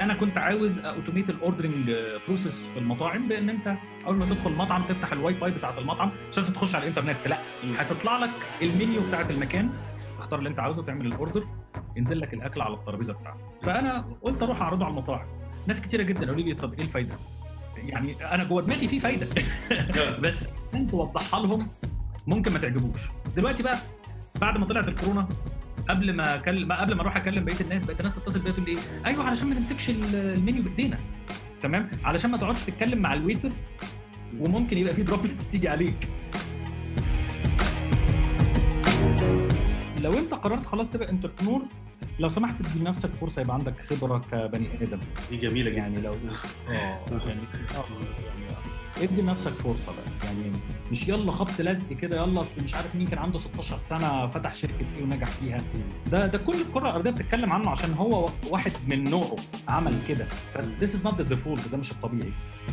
انا كنت عاوز اوتوميت الاوردرنج بروسيس في المطاعم، بان انت اول ما تدخل المطعم تفتح الواي فاي بتاعه المطعم، مش لازم تخش على الانترنت، لا هتطلع لك المنيو بتاعه المكان، تختار اللي انت عاوزه، تعمل الاوردر، ينزل لك الاكل على الترابيزه بتاعتك. فانا قلت اروح اعرضه على المطاعم. ناس كتيره جدا قالوا لي طب ايه الفايده؟ يعني انا جوه دماغي في فايده بس عشان توضحها لهم ممكن ما تعجبوش. دلوقتي بقى بعد ما طلعت الكورونا، قبل ما اروح اكلم بقيه الناس، بقيت الناس تتصل بيا تقول لي ايوه علشان ما نمسكش المنيو بايدينا، تمام، علشان ما تقعدش تتكلم مع الويتر وممكن يبقى في دروبلتس تيجي عليك. لو انت قررت خلاص تبقى انتربرنور، لو سمحت تدي لنفسك فرصه يبقى عندك خبره كبني ادم. دي جميله جدا. يعني لو ادي لنفسك فرصه بقى، يعني مش يلا خبط لزق كده، يلا اصل مش عارف مين كان عنده 16 سنه فتح شركه ايه ونجح فيها. ده كل الكره الارضيه بتتكلم عنه عشان هو واحد من نوعه عمل كده. This is not the default، ده مش الطبيعي.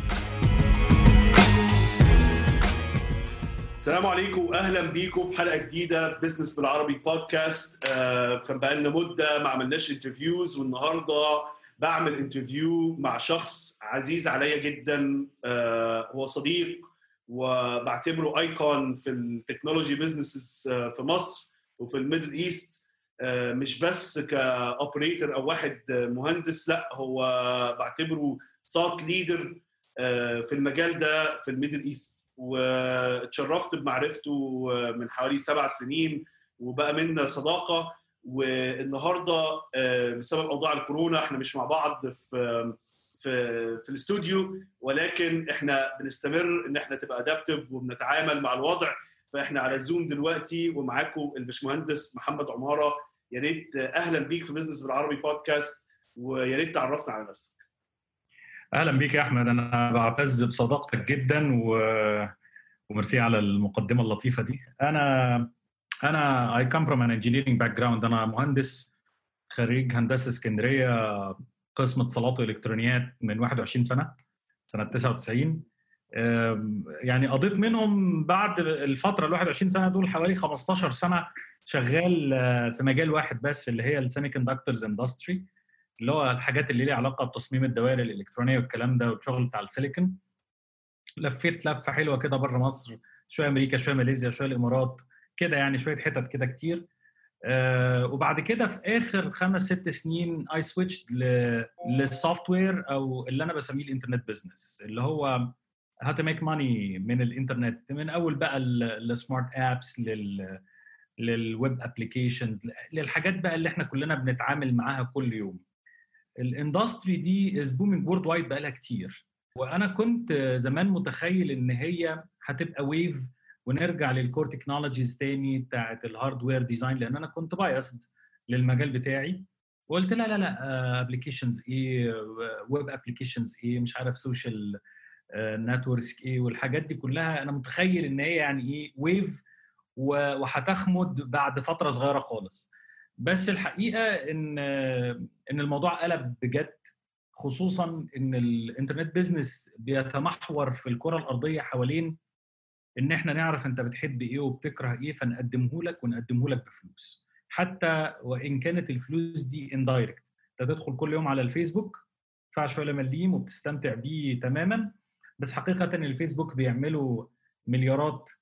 السلام عليكم واهلا بيكم بحلقه جديده بزنس بالعربي بودكاست. كان بقالنا مده ما عملناش انترفيوز، والنهارده بعمل انترفيو مع شخص عزيز عليا جدا. هو صديق وبعتبره ايكون في التكنولوجي بزنسز في مصر وفي الميدل ايست. مش بس كاوبريتور او واحد مهندس، لا هو بعتبره ثوت ليدر في المجال ده في الميدل ايست، واتشرفت بمعرفته من حوالي 7 سنين وبقى منا صداقة. والنهاردة بسبب أوضاع الكورونا احنا مش مع بعض في الاستوديو، ولكن احنا بنستمر ان احنا تبقى ادابتيف وبنتعامل مع الوضع. فاحنا على زوم دلوقتي ومعاكم الباشمهندس محمد عمارة. يا ريت اهلا بيك في بزنس بالعربي بودكاست، ويا ريت تعرفنا على نفسك. اهلا بيك يا احمد، انا بعتز بصداقتك جدا وميرسي على المقدمه اللطيفه دي. انا I come from an engineering background. انا مهندس خريج هندسه اسكندريه، قسم اتصالات والكترونيات من 21 سنه 99. يعني قضيت منهم بعد الفتره ال 21 سنه دول حوالي 15 سنه شغال في مجال واحد بس، اللي هي السيمي كوندكتورز اندستري، اللي هو الحاجات اللي ليها علاقه بتصميم الدوائر الالكترونيه والكلام ده والشغل بتاع السيليكون. لفيت لفه حلوه كده بره مصر، شويه امريكا شويه ماليزيا شويه الامارات كده، يعني شويه حتت كده كتير. وبعد كده في اخر 5-6 سنين اي سويتشد للسوفت وير، او اللي انا بسميه الانترنت بزنس، اللي هو how to make money من الانترنت، من اول بقى السمارت ابس للويب ابلكيشنز، للحاجات بقى اللي احنا كلنا بنتعامل معاها كل يوم. الاندستري دي از بومينج وورلد وايد بقى لها كتير، وانا كنت زمان متخيل ان هي هتبقى ويف ونرجع للكور تكنولوجيز تاني بتاعت الهاردوير ديزاين، لان انا كنت بايسد للمجال بتاعي، وقلت لا لا لا، ابلكيشنز ايه، ويب ابلكيشنز ايه، مش عارف سوشيال نتوركس ايه، والحاجات دي كلها انا متخيل ان هي يعني ايه ويف وهتخمد بعد فتره صغيره خالص. بس الحقيقه ان الموضوع قلب بجد، خصوصا ان الانترنت بيزنس بيتمحور في الكره الارضيه حوالين ان احنا نعرف انت بتحب ايه وبتكره ايه، فنقدمه لك ونقدمه لك بفلوس، حتى وان كانت الفلوس دي اندايركت. انت تدخل كل يوم على الفيسبوك تدفع شويه مليم وبتستمتع بيه تماما، بس حقيقه الفيسبوك بيعملوا مليارات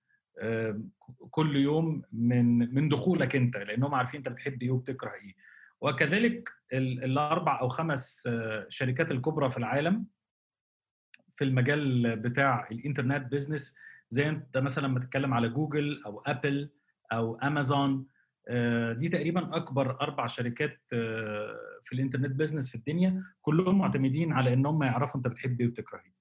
كل يوم من دخولك انت، لانهم عارفين انت بتحب ايه وبتكره ايه. وكذلك الاربع او 5 شركات الكبرى في العالم في المجال بتاع الانترنت بيزنس، زي انت مثلا لما تتكلم على جوجل او ابل او امازون، دي تقريبا اكبر 4 شركات في الانترنت بيزنس في الدنيا، كلهم معتمدين على ان هم يعرفوا انت بتحب ايه وبتكره ايه.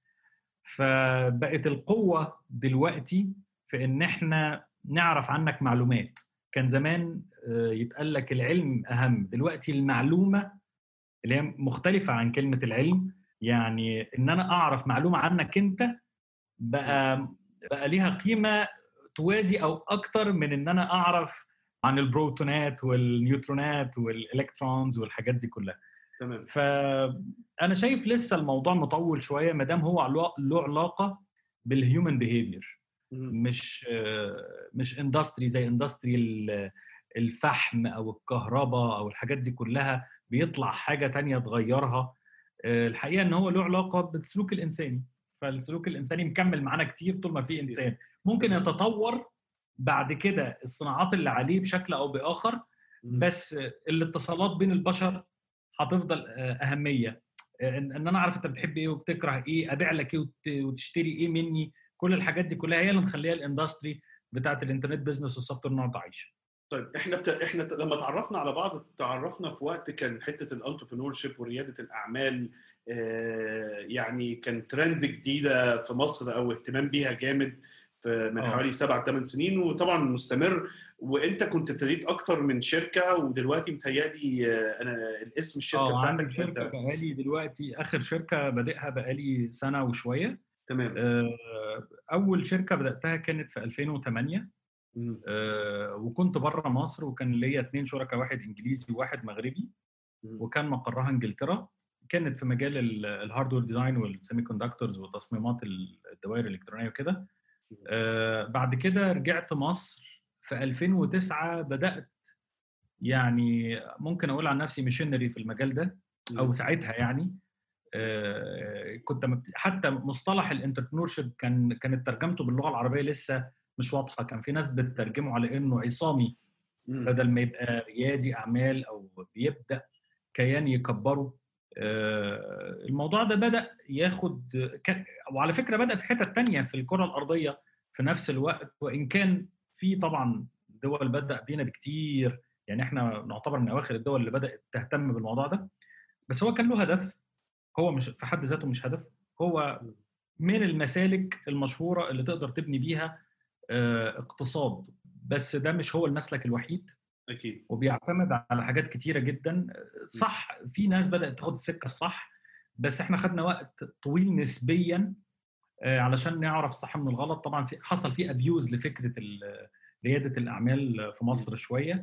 فبقت القوه دلوقتي في ان احنا نعرف عنك معلومات. كان زمان يتقال لك العلم اهم، دلوقتي المعلومه اللي هي مختلفه عن كلمه العلم، يعني ان انا اعرف معلومه عنك انت بقى ليها قيمه توازي او اكتر من ان انا اعرف عن البروتونات والنيوترونات والالكترونز والحاجات دي كلها. تمام. فانا شايف لسه الموضوع مطول شويه، ما دام هو له علاقه بالهيومن بيهيفير، مش اندستري زي اندستري الفحم او الكهرباء او الحاجات دي كلها، بيطلع حاجه تانية تغيرها. الحقيقه ان هو له علاقه بالسلوك الانساني. فالسلوك الانساني مكمل معانا كتير طول ما في انسان. ممكن يتطور بعد كده الصناعات اللي عليه بشكل او باخر، بس الاتصالات بين البشر هتفضل اهميه. ان انا اعرف انت بتحب ايه وبتكره ايه، ابيع لك ايه وتشتري ايه مني. كل الحاجات دي كلها هي اللي مخليها الاندستري بتاعت الانترنت بيزنس والسوفت وير النهارده عايشه. طيب احنا لما تعرفنا على بعض تعرفنا في وقت كان حته الانتربرنور شيب ورياده الاعمال يعني كان ترند جديده في مصر او اهتمام بيها جامد من حوالي 7-8 سنين، وطبعا مستمر. وانت كنت ابتديت اكتر من شركه، ودلوقتي متهيألي انا الاسم الشركه عندي بتاعتك شركه انت. بقالي دلوقتي اخر شركه بادئها بقالي سنه وشويه. تمام. اول شركه بداتها كانت في 2008. وكنت بره مصر، وكان ليا 2 شركاء، واحد انجليزي وواحد مغربي، وكان مقرها انجلترا. كانت في مجال الهاردوير ديزاين والسيمي كوندكتورز وتصميمات الدوائر الالكترونيه وكده. بعد كده رجعت مصر في 2009. بدات يعني ممكن اقول عن نفسي ميشنري في المجال ده، او ساعتها يعني كنت حتى مصطلح الانتربرنور شيب كانت ترجمته باللغه العربيه لسه مش واضحه. كان في ناس بتترجمه على انه عصامي بدل ما يبقى ريادي اعمال او بيبدا كيان يكبره. الموضوع ده بدا ياخد وعلى فكره بدا في حته تانية في الكره الارضيه في نفس الوقت، وان كان في طبعا دول بدا بينا بكتير. يعني احنا نعتبر من اواخر الدول اللي بدات تهتم بالموضوع ده. بس هو كان له هدف، هو مش في حد ذاته مش هدف، هو من المسالك المشهوره اللي تقدر تبني بيها اقتصاد. بس ده مش هو المسلك الوحيد، اكيد، وبيعتمد على حاجات كتيره جدا. صح، في ناس بدات تاخد السكه الصح، بس احنا خدنا وقت طويل نسبيا علشان نعرف الصح من الغلط. طبعا حصل في ابيوز لفكره رياده الاعمال في مصر شويه.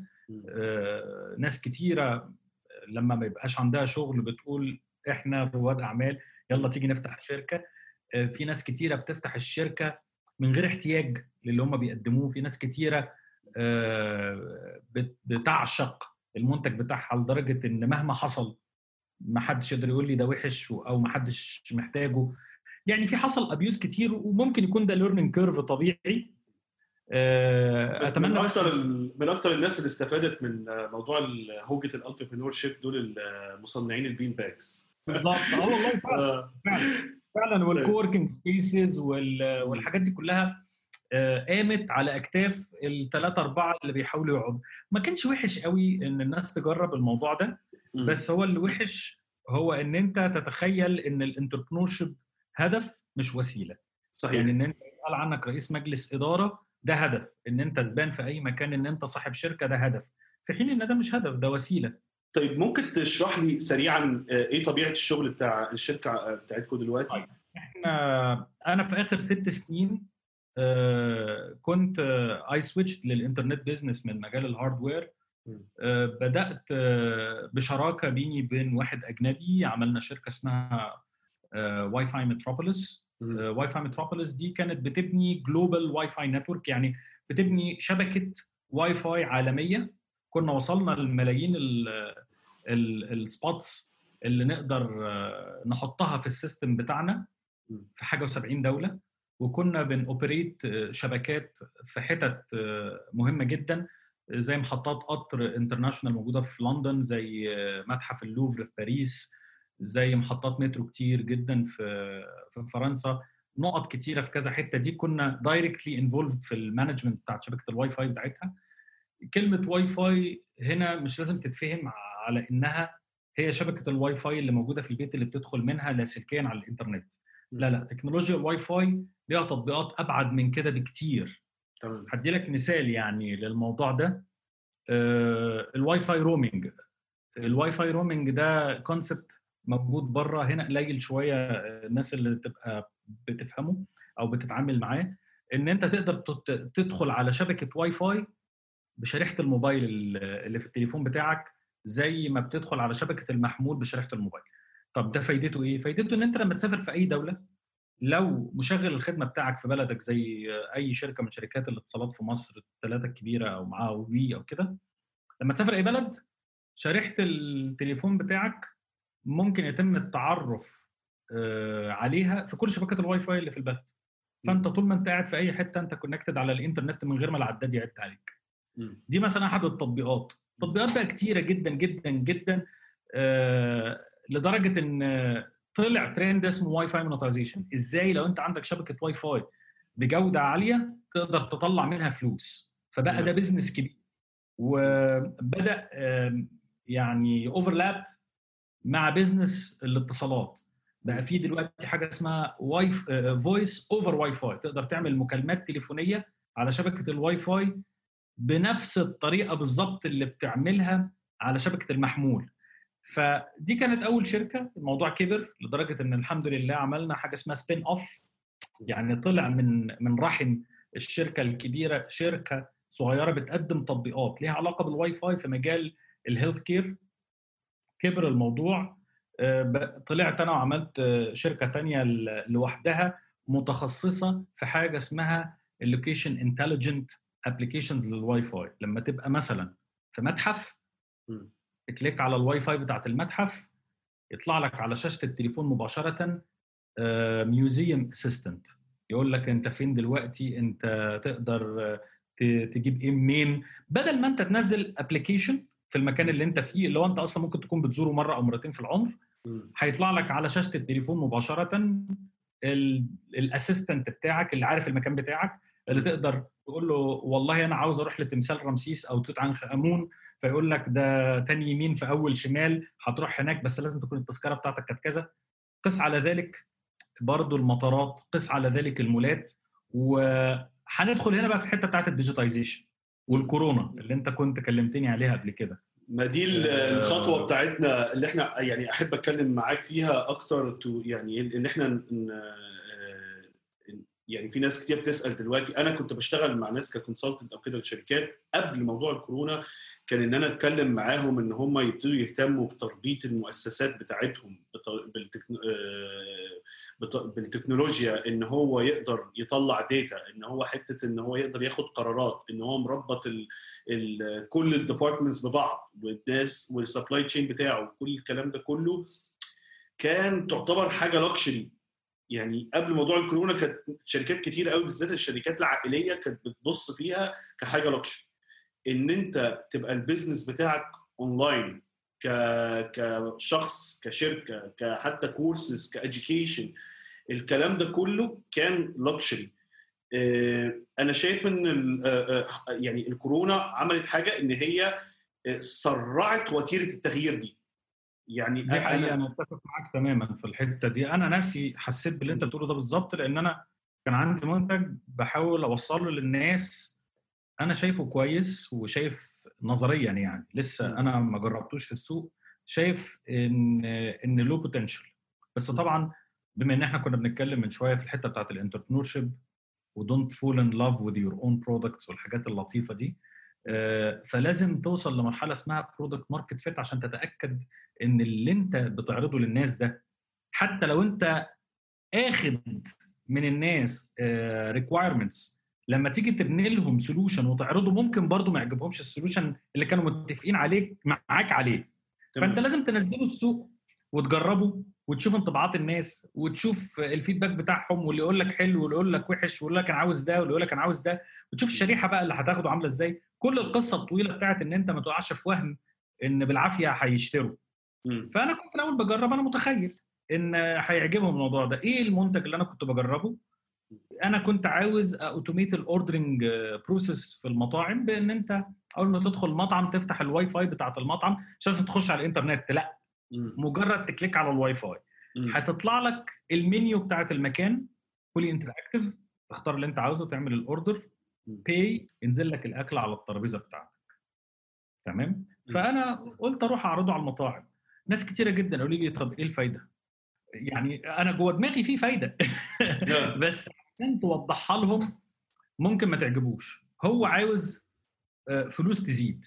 ناس كتيره لما ما يبقاش عندها شغل بتقول احنا رواد اعمال، يلا تيجي نفتح شركه. في ناس كتيره بتفتح الشركه من غير احتياج للي هم بيقدموه. في ناس كتيره بتعشق المنتج بتاعها لدرجه ان مهما حصل ما حدش يقدر يقول لي ده وحش او ما حدش محتاجه. يعني في حصل ابيوز كتير، وممكن يكون ده ليرنينج كيرف طبيعي. من اتمنى بس من اكتر الناس اللي استفادت من موضوع هوجه الانتربرنور شيب دول مصنعين البين باكس. بالظبط. والله فعلا فعلا فعلا. والكوركينج سبيسز والحاجات دي كلها قامت على اكتاف الثلاثه اربعه اللي بيحاولوا يقعدوا. ما كانش وحش قوي ان الناس تجرب الموضوع ده، بس هو اللي وحش هو ان انت تتخيل ان الانتربرنور شيب هدف مش وسيله. صحيح. يعني ان انت يقال عنك رئيس مجلس اداره ده هدف، ان انت تبان في اي مكان ان انت صاحب شركه ده هدف، في حين ان ده مش هدف، ده وسيله. طيب ممكن تشرح لي سريعا ايه طبيعه الشغل بتاع الشركه بتاعتكم دلوقتي؟ طيب انا في اخر 6 سنين كنت اي سويتش للانترنت بيزنس من مجال الهاردوير. بدات بشراكه بيني وبين واحد اجنبي. عملنا شركه اسمها واي فاي متروبوليس. واي فاي متروبوليس دي كانت بتبني جلوبال واي فاي نتورك، يعني بتبني شبكه واي فاي عالميه. كنا وصلنا للملايين السبوتس اللي نقدر نحطها في السيستم بتاعنا في حاجه و70 دوله. وكنا بنوبريت شبكات في حتت مهمه جدا، زي محطات قطر انترناشونال موجوده في لندن، زي متحف اللوفر في باريس، زي محطات مترو كتير جدا في فرنسا. نقط كتيره في كذا حته دي كنا دايركتلي انفولد في المانجمنت بتاعت شبكه الواي فاي بتاعتها. كلمه واي فاي هنا مش لازم تتفهم على انها هي شبكه الواي فاي اللي موجوده في البيت اللي بتدخل منها لاسلكيا على الانترنت. لا، تكنولوجيا الواي فاي ليها تطبيقات ابعد من كده بكتير. تمام. هدي لك مثال يعني للموضوع ده. الواي فاي رومينج. الواي فاي رومينج ده كونسبت موجود بره، هنا قليل شويه الناس اللي تبقى بتفهمه او بتتعامل معاه. ان انت تقدر تدخل على شبكه واي فاي بشريحه الموبايل اللي في التليفون بتاعك، زي ما بتدخل على شبكه المحمول بشريحه الموبايل. طب ده فايدته ايه؟ فايدته ان انت لما تسافر في اي دوله، لو مشغل الخدمه بتاعك في بلدك زي اي شركه من شركات الاتصالات في مصر الثلاثه الكبيره او معاها وي او كده، لما تسافر اي بلد شريحه التليفون بتاعك ممكن يتم التعرف عليها في كل شبكات الواي فاي اللي في البلد. فانت طول ما انت قاعد في اي حته انت كونكتد على الانترنت من غير ما العداد يعد عليك. دي مثلا احد التطبيقات. تطبيقات بقى كتيره جدا جدا جدا، لدرجه ان طلع ترند اسمه واي فاي مونتايزيشن. ازاي لو انت عندك شبكه واي فاي بجوده عاليه تقدر تطلع منها فلوس. فبقى ده بزنس كبير، وبدا يعني اوفرلاب مع بزنس الاتصالات. بقى في دلوقتي حاجه اسمها فويس اوفر واي فاي، تقدر تعمل مكالمات تليفونيه على شبكه الواي فاي بنفس الطريقه بالظبط اللي بتعملها على شبكه المحمول. فدي كانت اول شركه. الموضوع كبر لدرجه ان الحمد لله عملنا حاجه اسمها سبين اوف، يعني طلع من رحم الشركه الكبيره شركه صغيره بتقدم تطبيقات ليها علاقه بالواي فاي في مجال الهيلث كير. كبر الموضوع، طلعت انا وعملت شركه تانية لوحدها متخصصه في حاجه اسمها اللوكيشن انتليجنت ابلكيشنز للواي فاي. لما تبقى مثلا في متحف تكليك على الواي فاي بتاعت المتحف يطلع لك على شاشه التليفون مباشره ميوزيوم اسيستنت، يقول لك انت فين دلوقتي، انت تقدر تجيب ايه منين، بدل ما انت تنزل ابلكيشن في المكان اللي انت فيه اللي هو انت اصلا ممكن تكون بتزوره مره او مرتين في العمر. هيطلع لك على شاشه التليفون مباشره الاسيستنت بتاعك اللي عارف المكان بتاعك، اللي تقدر تقول له والله انا عاوز اروح لتمثال رمسيس او توت عنخ امون، فيقول لك ده تاني يمين في اول شمال، هتروح هناك بس لازم تكون التذكره بتاعتك كانت كذا. قس على ذلك برضو المطارات، قس على ذلك المولات. وهندخل هنا بقى في الحته بتاعت الديجيتايزيشن والكورونا اللي انت كنت كلمتني عليها قبل كده. ما دي الخطوه بتاعتنا اللي احنا يعني احب اتكلم معاك فيها اكتر، يعني ان احنا يعني في ناس كتير بتسال دلوقتي. انا كنت بشتغل مع ناس ككونسلتنت او كده لشركات قبل موضوع الكورونا، كان ان انا اتكلم معاهم ان هم يبتدوا يهتموا بتربيط المؤسسات بتاعتهم بالتكنولوجيا، ان هو يقدر يطلع داتا، ان هو حته ان هو يقدر ياخد قرارات، ان هو مربط كل الديبارتمنتس ببعض والناس والسبلاي تشين بتاعه، كل الكلام ده كله كان تعتبر حاجه لوكشري. يعني قبل موضوع الكورونا كانت شركات كتير قوي بالذات الشركات العائليه كانت بتبص فيها كحاجه لوكشري، ان انت تبقى البيزنس بتاعك اونلاين كشخص كشركه كحتى كورسز كاديوكيشن، الكلام ده كله كان لوكشري. انا شايف ان يعني الكورونا عملت حاجه ان هي سرعت وتيره التغيير دي. يعني دي حقيقة أنا أتفق معاك تماما في الحتة دي. أنا نفسي حسيت باللي أنت بتقوله ده بالظبط، لأن أنا كان عندي منتج بحاول أوصله للناس أنا شايفه كويس وشايف نظريا، يعني لسه أنا ما جربتوش في السوق، شايف إن له بوتنشال. بس طبعا بما إن إحنا كنا بنتكلم من شوية في الحتة بتاعت الانتربرنورشيب ودونت فول ان لاف وذ يور اون برودكتس والحاجات اللطيفة دي، فلازم توصل لمرحله اسمها برودكت ماركت فيت عشان تتاكد ان اللي انت بتعرضه للناس ده، حتى لو انت اخد من الناس ريكوايرمنتس، لما تيجي تبني لهم سولوشن وتعرضه ممكن برضو ما يعجبهمش السولوشن اللي كانوا متفقين معاك عليه. فانت لازم تنزله السوق وتجربه وتشوف انطباعات الناس وتشوف الفيدباك بتاعهم، واللي يقول لك حلو واللي يقول لك وحش واللي يقول لك انا عاوز ده واللي يقول لك انا عاوز ده، وتشوف الشريحه بقى اللي هتاخده عامله ازاي. كل القصه الطويله بتاعت ان انت ما تقعش في وهم ان بالعافيه هيشتروا. فانا كنت الاول بجرب، انا متخيل ان هيعجبهم الموضوع ده. ايه المنتج اللي انا كنت بجربه؟ انا كنت عاوز اوتوميت الاوردرنج بروسيس في المطاعم، بان انت اول ما تدخل المطعم تفتح الواي فاي بتاعت المطعم، مش لازم تخش على الانترنت، لا مجرد تكليك على الواي فاي هتطلع لك المنيو بتاعت المكان فولي انتراكتيف، تختار اللي انت عاوزه وتعمل الاوردر، باي، ينزل لك الاكل على الترابيزه بتاعتك. تمام. فانا قلت اروح اعرضه على المطاعم. ناس كتيره جدا قالوا لي طب ايه الفايده؟ يعني انا جوه دماغي في فايده بس عشان توضحها لهم ممكن ما تعجبوش. هو عاوز فلوس تزيد،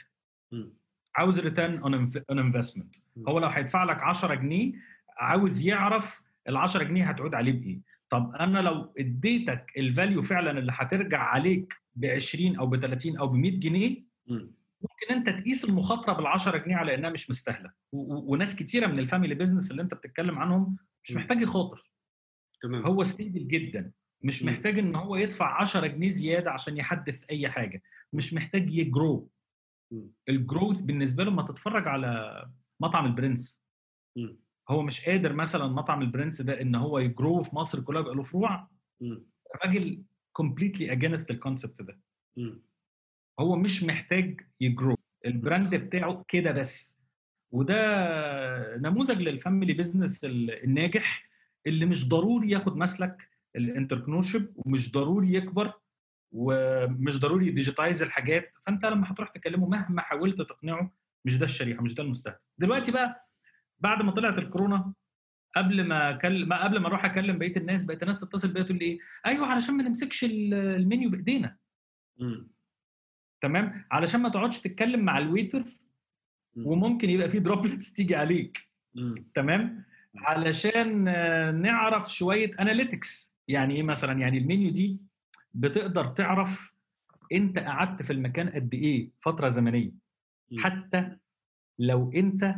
عاوز ريتيرن اون انفستمنت. هو لو هيدفع لك 10 جنيه عاوز يعرف ال 10 جنيه هتعود عليه بايه. طب انا لو اديتك الفاليو فعلا اللي هترجع عليك ب 20 او ب 30 او ب 100 جنيه ممكن انت تقيس المخاطره بال10 جنيه على انها مش مستاهله، وناس كتيره من الفاميلي بيزنس اللي انت بتتكلم عنهم مش محتاج يخاطر. تمام. هو ستيبل جدا، مش محتاج ان هو يدفع 10 جنيه زياده عشان يحدث اي حاجه، مش محتاج يجرو. الجروث بالنسبه له ما تتفرج على مطعم البرنس. هو مش قادر مثلا مطعم البرنس ده ان هو يجرو في مصر كلها بقى له فروع. الراجل كومبليتلي اجينست الكونسبت ده. هو مش محتاج يجرو، البراند بتاعه كده بس. وده نموذج للفاميلي بيزنس الناجح، اللي مش ضروري ياخد مسلك الانتربرنورشيب، ومش ضروري يكبر، ومش ضروري ديجيتايز الحاجات. فانت لما هتروح تكلمه مهما حاولت تقنعه مش ده الشريحه، مش ده المستهدف. دلوقتي بقى بعد ما طلعت الكورونا، قبل ما اروح اكلم بقيه الناس، بقيت الناس تتصل بيا تقول لي ايه، ايوه علشان ما نمسكش المنيو بايدينا. تمام، علشان ما تقعدش تتكلم مع الويتر وممكن يبقى فيه دروبلتس تيجي عليك. تمام، علشان نعرف شويه اناليتكس. يعني ايه مثلا؟ يعني المنيو دي بتقدر تعرف انت قعدت في المكان قد ايه فتره زمنيه، حتى لو انت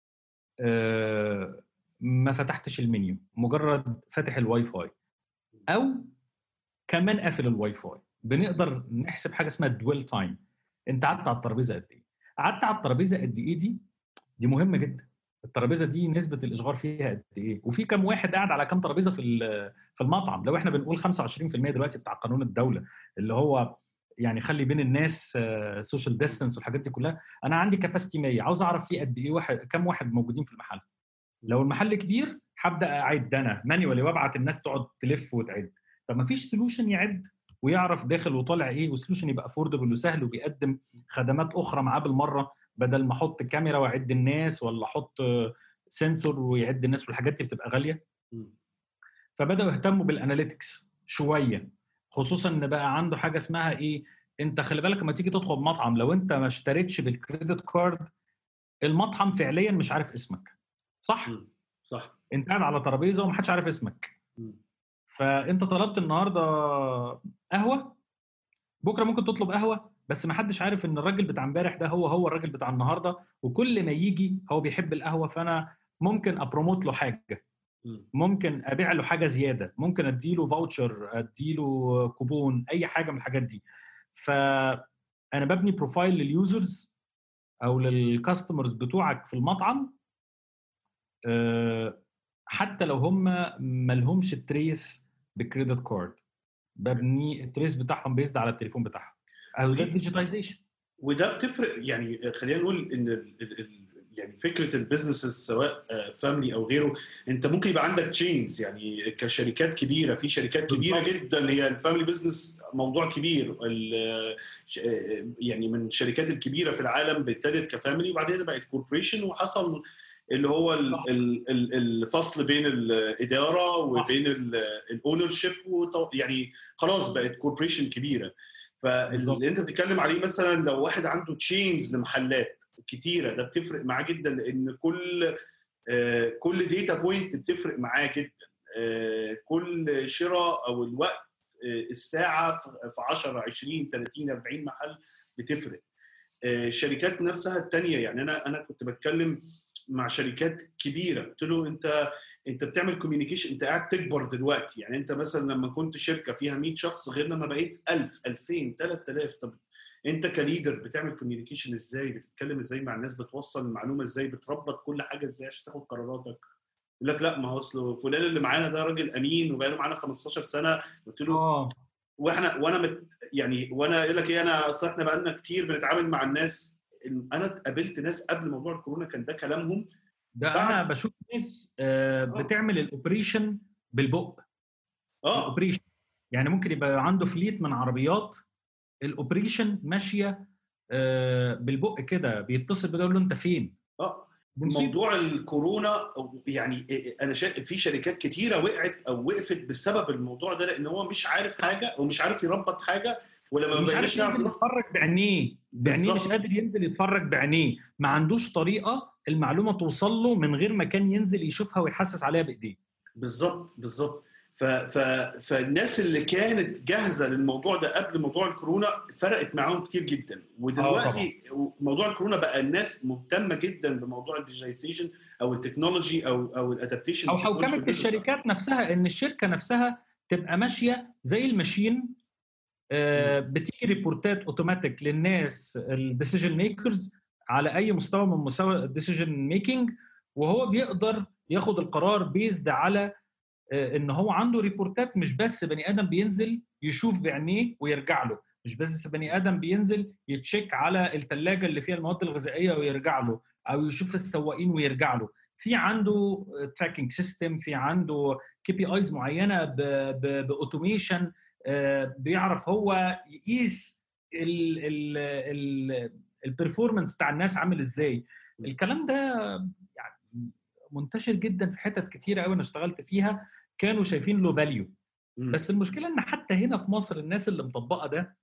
ما فتحتش المنيو، مجرد فاتح الواي فاي او كمان قافل الواي فاي، بنقدر نحسب حاجه اسمها الدويل تايم. انت قعدت على الترابيزه قد ايه؟ قعدت على الترابيزه قد ايه؟ دي مهمه جدا. الترابيزه دي نسبه الاشغال فيها قد ايه، وفي كم واحد قاعد على كم ترابيزه في المطعم. لو احنا بنقول 25% دلوقتي بتاع قانون الدوله، اللي هو يعني خلي بين الناس سوشيال ديستانس والحاجات دي كلها، انا عندي كاباسيتي 100، عاوز اعرف فيه قد ايه كم واحد موجودين في المحل. لو المحل كبير هبدا اعد انا مانيوالي وابعت الناس تقعد تلف وتعد. طب ما فيش سولوشن يعد ويعرف داخل وطالع ايه، وسولوشن يبقى افوردبل وسهل وبيقدم خدمات اخرى معاه بالمره، بدل ما احط كاميرا واعد الناس، ولا احط سنسور ويعد الناس، والحاجات دي بتبقى غاليه. فبداوا يهتموا بالاناليتكس شويه، خصوصا ان بقى عنده حاجه اسمها ايه، انت خلي بالك لما تيجي تدخل مطعم، لو انت ما اشتريتش بالكريدت كارد، المطعم فعليا مش عارف اسمك. صح؟ صح. انت قاعد على ترابيزه ومحدش عارف اسمك. فانت طلبت النهارده قهوه، بكره ممكن تطلب قهوه، بس محدش عارف ان الراجل بتاع امبارح ده هو الراجل بتاع النهارده، وكل ما يجي هو بيحب القهوه، فانا ممكن ابروموت له حاجه، ممكن ابيع له حاجه زياده، ممكن اديله فاوتشر، اديله كوبون، اي حاجه من الحاجات دي. فانا ببني بروفايل لليوزرز او للكاستمرز بتوعك في المطعم، حتى لو هم ما لهمش تريس بكريدت كارد، ببني التريس بتاعهم بيزد على التليفون بتاعهم، او ده الديجيتايزيشن. وده بتفرق. يعني خلينا نقول ان يعني فكره البيزنسز سواء فاميلي او غيره، انت ممكن يبقى عندك تشينز، يعني كشركات كبيره، في شركات كبيره جدا هي الفاميلي بيزنس موضوع كبير. يعني من الشركات الكبيره في العالم ابتدت كفاميلي وبعدين بقت كوربوريشن، وحصل اللي هو الفصل بين الاداره وبين الاونرشيب، يعني خلاص بقت كوربوريشن كبيره. فاللي انت بتتكلم عليه مثلا لو واحد عنده تشينز لمحلات كتيره، ده بتفرق معاه جدا، لان كل داتا بوينت بتفرق معاه جدا. كل شراء او الوقت، الساعه في 10 20 30 40 محل بتفرق. الشركات نفسها الثانيه، يعني انا كنت بتكلم مع شركات كبيره، قلت له انت بتعمل كوميونيكيشن، انت قاعد تكبر دلوقتي. يعني انت مثلا لما كنت شركه فيها 100 شخص غير لما بقيت 1000 2000 3000. طب انت كليدر بتعمل كوميونيكيشن ازاي؟ بتتكلم ازاي مع الناس؟ بتوصل المعلومه ازاي؟ بتربط كل حاجه ازاي عشان تاخد قراراتك؟ يقول لك لا، ما هو اصل فلان اللي معانا ده راجل امين وبقى له معانا 15 سنه. قلت له وانا يقول لك ايه، انا اصل احنا بقى لنا كتير بنتعامل مع الناس. انا اتقابلت ناس قبل موضوع الكورونا كان ده كلامهم. ده انا بشوف ناس بتعمل الاوبريشن بالبق. الاوبريشن يعني ممكن يبقى عنده فليت من عربيات، الاوبريشن ماشيه بالبق كده، بيتصل بده يقول له انت فين. موضوع الكورونا يعني انا شايف في شركات كتيره وقعت او وقفت بسبب الموضوع ده، لان هو مش عارف حاجه ومش عارف يربط حاجه، ولما مش عارف ينزل يتفرج بعينيه مش قادر ينزل يتفرج بعينيه، ما عندوش طريقه المعلومه توصل له من غير ما كان ينزل يشوفها ويحسس عليها بايديه. بالظبط. فالناس اللي كانت جاهزه للموضوع ده قبل موضوع الكورونا فرقت معاهم كتير جدا، ودلوقتي موضوع الكورونا بقى الناس مهتمه جدا بموضوع الديجيتايزيشن او التكنولوجي او الادابتيشن او حوكمه الشركات نفسها، ان الشركه نفسها تبقى ماشيه زي الماشين. بتيجي ريبورتات اوتوماتيك للناس الديسيجن ميكرز على اي مستوى من مستوى الديسيجن ميكنج، وهو بيقدر ياخد القرار بيزد على ان هو عنده ريبورتات، مش بس بني ادم بينزل يشوف بعينيه ويرجع له، مش بس بني ادم بينزل يتشيك على الثلاجه اللي فيها المواد الغذائيه ويرجع له، او يشوف السواقين ويرجع له. في عنده تراكنج سيستم، في عنده كي بي ايز معينه باوتوميشن، بيعرف هو يقيس البرفورمانس بتاع الناس عامل ازاي. الكلام ده يعني منتشر جدا في حتت كتيره قوي انا اشتغلت فيها، كانوا شايفين له فاليو. بس المشكله ان حتى هنا في مصر الناس اللي مطبقه ده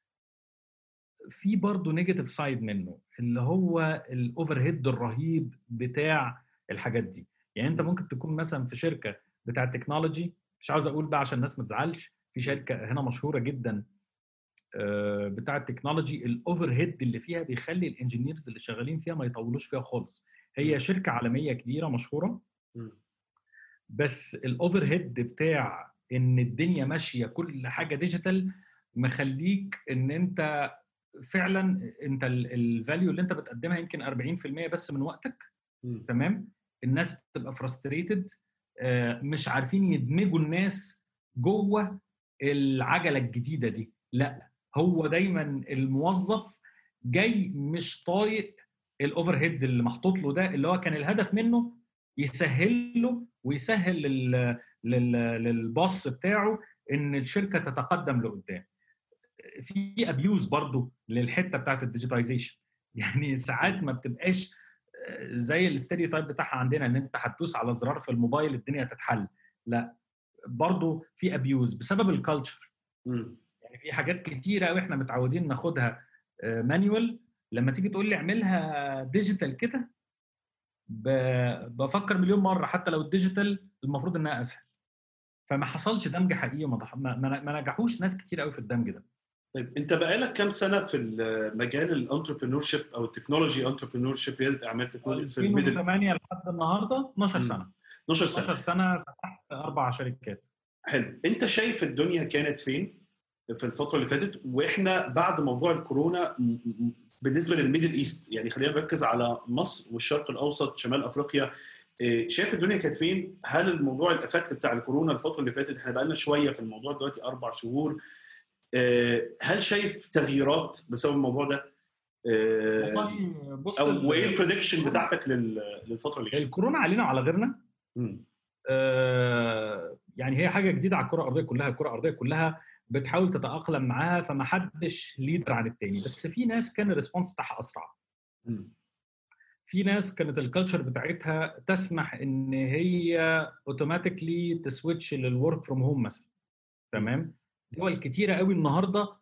في برضه نيجاتيف سايد منه، اللي هو الاوفر هيد الرهيب بتاع الحاجات دي. يعني انت ممكن تكون مثلا في شركه بتاع التكنولوجي، مش عاوز اقول بقى عشان الناس ما تزعلش، في شركه هنا مشهوره جدا بتاع التكنولوجي، الاوفر هيد اللي فيها بيخلي الانجينيرز اللي شغالين فيها ما يطولوش فيها خالص. هي شركه عالميه كبيره مشهوره، بس الاوفر هيد بتاع ان الدنيا ماشيه كل حاجه ديجيتال مخليك ان انت فعلا انت الفاليو اللي انت بتقدمها يمكن 40% بس من وقتك. تمام. الناس بتبقى فرستريتد، مش عارفين يدمجوا الناس جوه العجله الجديده دي. لا، هو دايما الموظف جاي مش طايق الاوفر هيد اللي محطوط له ده، اللي هو كان الهدف منه يسهل له ويسهل للباص بتاعه ان الشركه تتقدم لقدام. في ابيوز برضو للحته بتاعت الديجيتايزيشن، يعني ساعات ما بتبقاش زي الستيريوتايب بتاعها عندنا ان انت هتدوس على زرار في الموبايل الدنيا تتحل. لا، برضو في ابيوز بسبب الكالتشر. يعني في حاجات كتيره قوي احنا متعودين ناخدها مانيوال، لما تيجي تقول لي اعملها ديجيتال كده بفكر مليون مره، حتى لو الديجيتال المفروض انها اسهل. فما حصلش دمج حقيقي، ما نجحوش ناس كتير قوي في الدمج ده. طيب انت بقالك كام سنه في مجال الانتربرينور شيب او التكنولوجي انتربرينور شيب، رياده اعمال تكنولوجي في الميدل؟ 2008 لحد النهارده 12 سنه. 12 سنه 12 سنه فتحت 4 شركات. حلو. انت شايف الدنيا كانت فين في الفتره اللي فاتت، واحنا بعد موضوع الكورونا بالنسبه للميدل ايست؟ يعني خلينا نركز على مصر والشرق الاوسط شمال افريقيا. شايف الدنيا كانت فين؟ هل الموضوع الافكت بتاع الكورونا الفتره اللي فاتت، احنا بقالنا شويه في الموضوع دلوقتي 4 شهور، هل شايف تغييرات بسبب الموضوع ده؟ والله بص، او ايه البريدكشن بتاعتك للفتره اللي جايه؟ الكورونا علينا وعلى غيرنا. يعني هي حاجه جديده على الكره الارضيه كلها، الكره الارضيه كلها بتحاول تتاقلم معاها، فما حدش ليدر عن التاني. بس في ناس كان الريسبونس بتاعها اسرع. في ناس كانت الكالتشر بتاعتها تسمح ان هي اوتوماتيكلي تسويتش للورك فروم هوم مثلا. تمام. دول كتيره قوي النهارده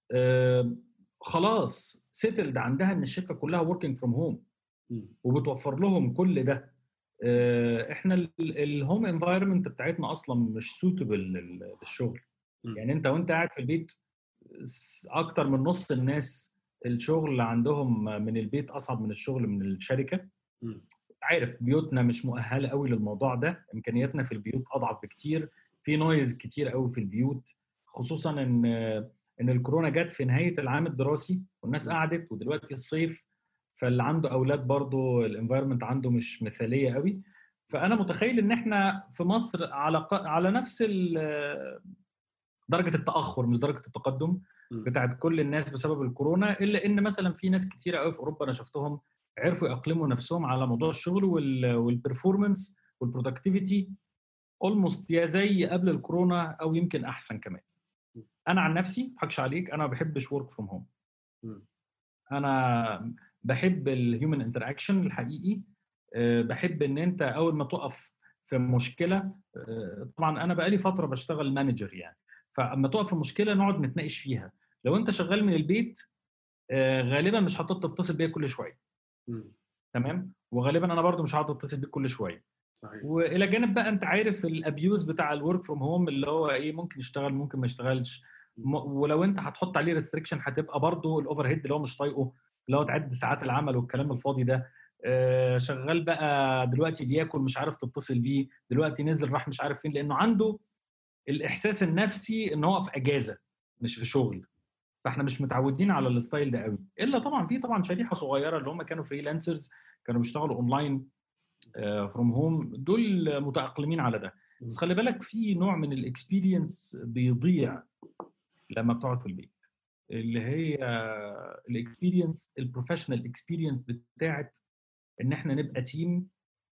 خلاص سيتلد عندها ان الشركه كلها وركينج فروم هوم، وبتوفر لهم كل ده. احنا الهوم انفايرمنت بتاعتنا اصلا مش سوتبل للشغل. يعني انت وانت قاعد في البيت، اكتر من نص الناس الشغل عندهم من البيت اصعب من الشغل من الشركه. عارف بيوتنا مش مؤهله قوي للموضوع ده، امكانياتنا في البيوت اضعف بكتير، في نويز كتير قوي في البيوت، خصوصا ان الكورونا جت في نهايه العام الدراسي والناس قعدت، ودلوقتي الصيف، فاللي عنده اولاد برضو الانفايرمنت عنده مش مثاليه قوي. فانا متخيل ان احنا في مصر على نفس درجه التاخر، مش درجه التقدم بتاعت كل الناس بسبب الكورونا، الا ان مثلا في ناس كتيره قوي في اوروبا انا شفتهم عرفوا يأقلموا نفسهم على موضوع الشغل والبرفورمانس والبرودكتيفيتي اولموست يا زي قبل الكورونا او يمكن احسن كمان. انا عن نفسي ما اضحكش عليك، انا ما بحبش ورك فروم هوم. انا بحب الهيومن انتراكشن الحقيقي. بحب ان انت اول ما تقف في مشكله، طبعا انا بقالي فتره بشتغل مانجر يعني، فاما تقف في مشكله نقعد نتناقش فيها. لو انت شغال من البيت غالبا مش هتتصل بيا كل شويه. تمام. وغالبا انا برضو مش هقعد اتصل بيك كل شويه. صحيح. والى جانب بقى انت عارف الابيوز بتاع الورك فروم هوم اللي هو ايه، ممكن يشتغل ممكن ما يشتغلش. ولو انت هتحط عليه ريستريكشن هتبقى برضه الاوفر هيد اللي هو مش طايقه، اللي هو تعد ساعات العمل والكلام الفاضي ده. شغال بقى دلوقتي بياكل مش عارف تتصل بيه، دلوقتي نزل راح مش عارف فين، لانه عنده الاحساس النفسي ان هو في اجازه مش في شغل. فاحنا مش متعودين على الستايل ده قوي، الا طبعا في طبعا شريحه صغيره اللي هم كانوا فريلانسرز، كانوا بيشتغلوا اونلاين فروم هوم، دول متاقلمين على ده. بس خلي بالك في نوع من الاكسبيرينس بيضيع لما بتقعد في البيت، اللي هي الاكسبيرينس، البروفيشنال اكسبيرينس بتاعت ان احنا نبقى تيم،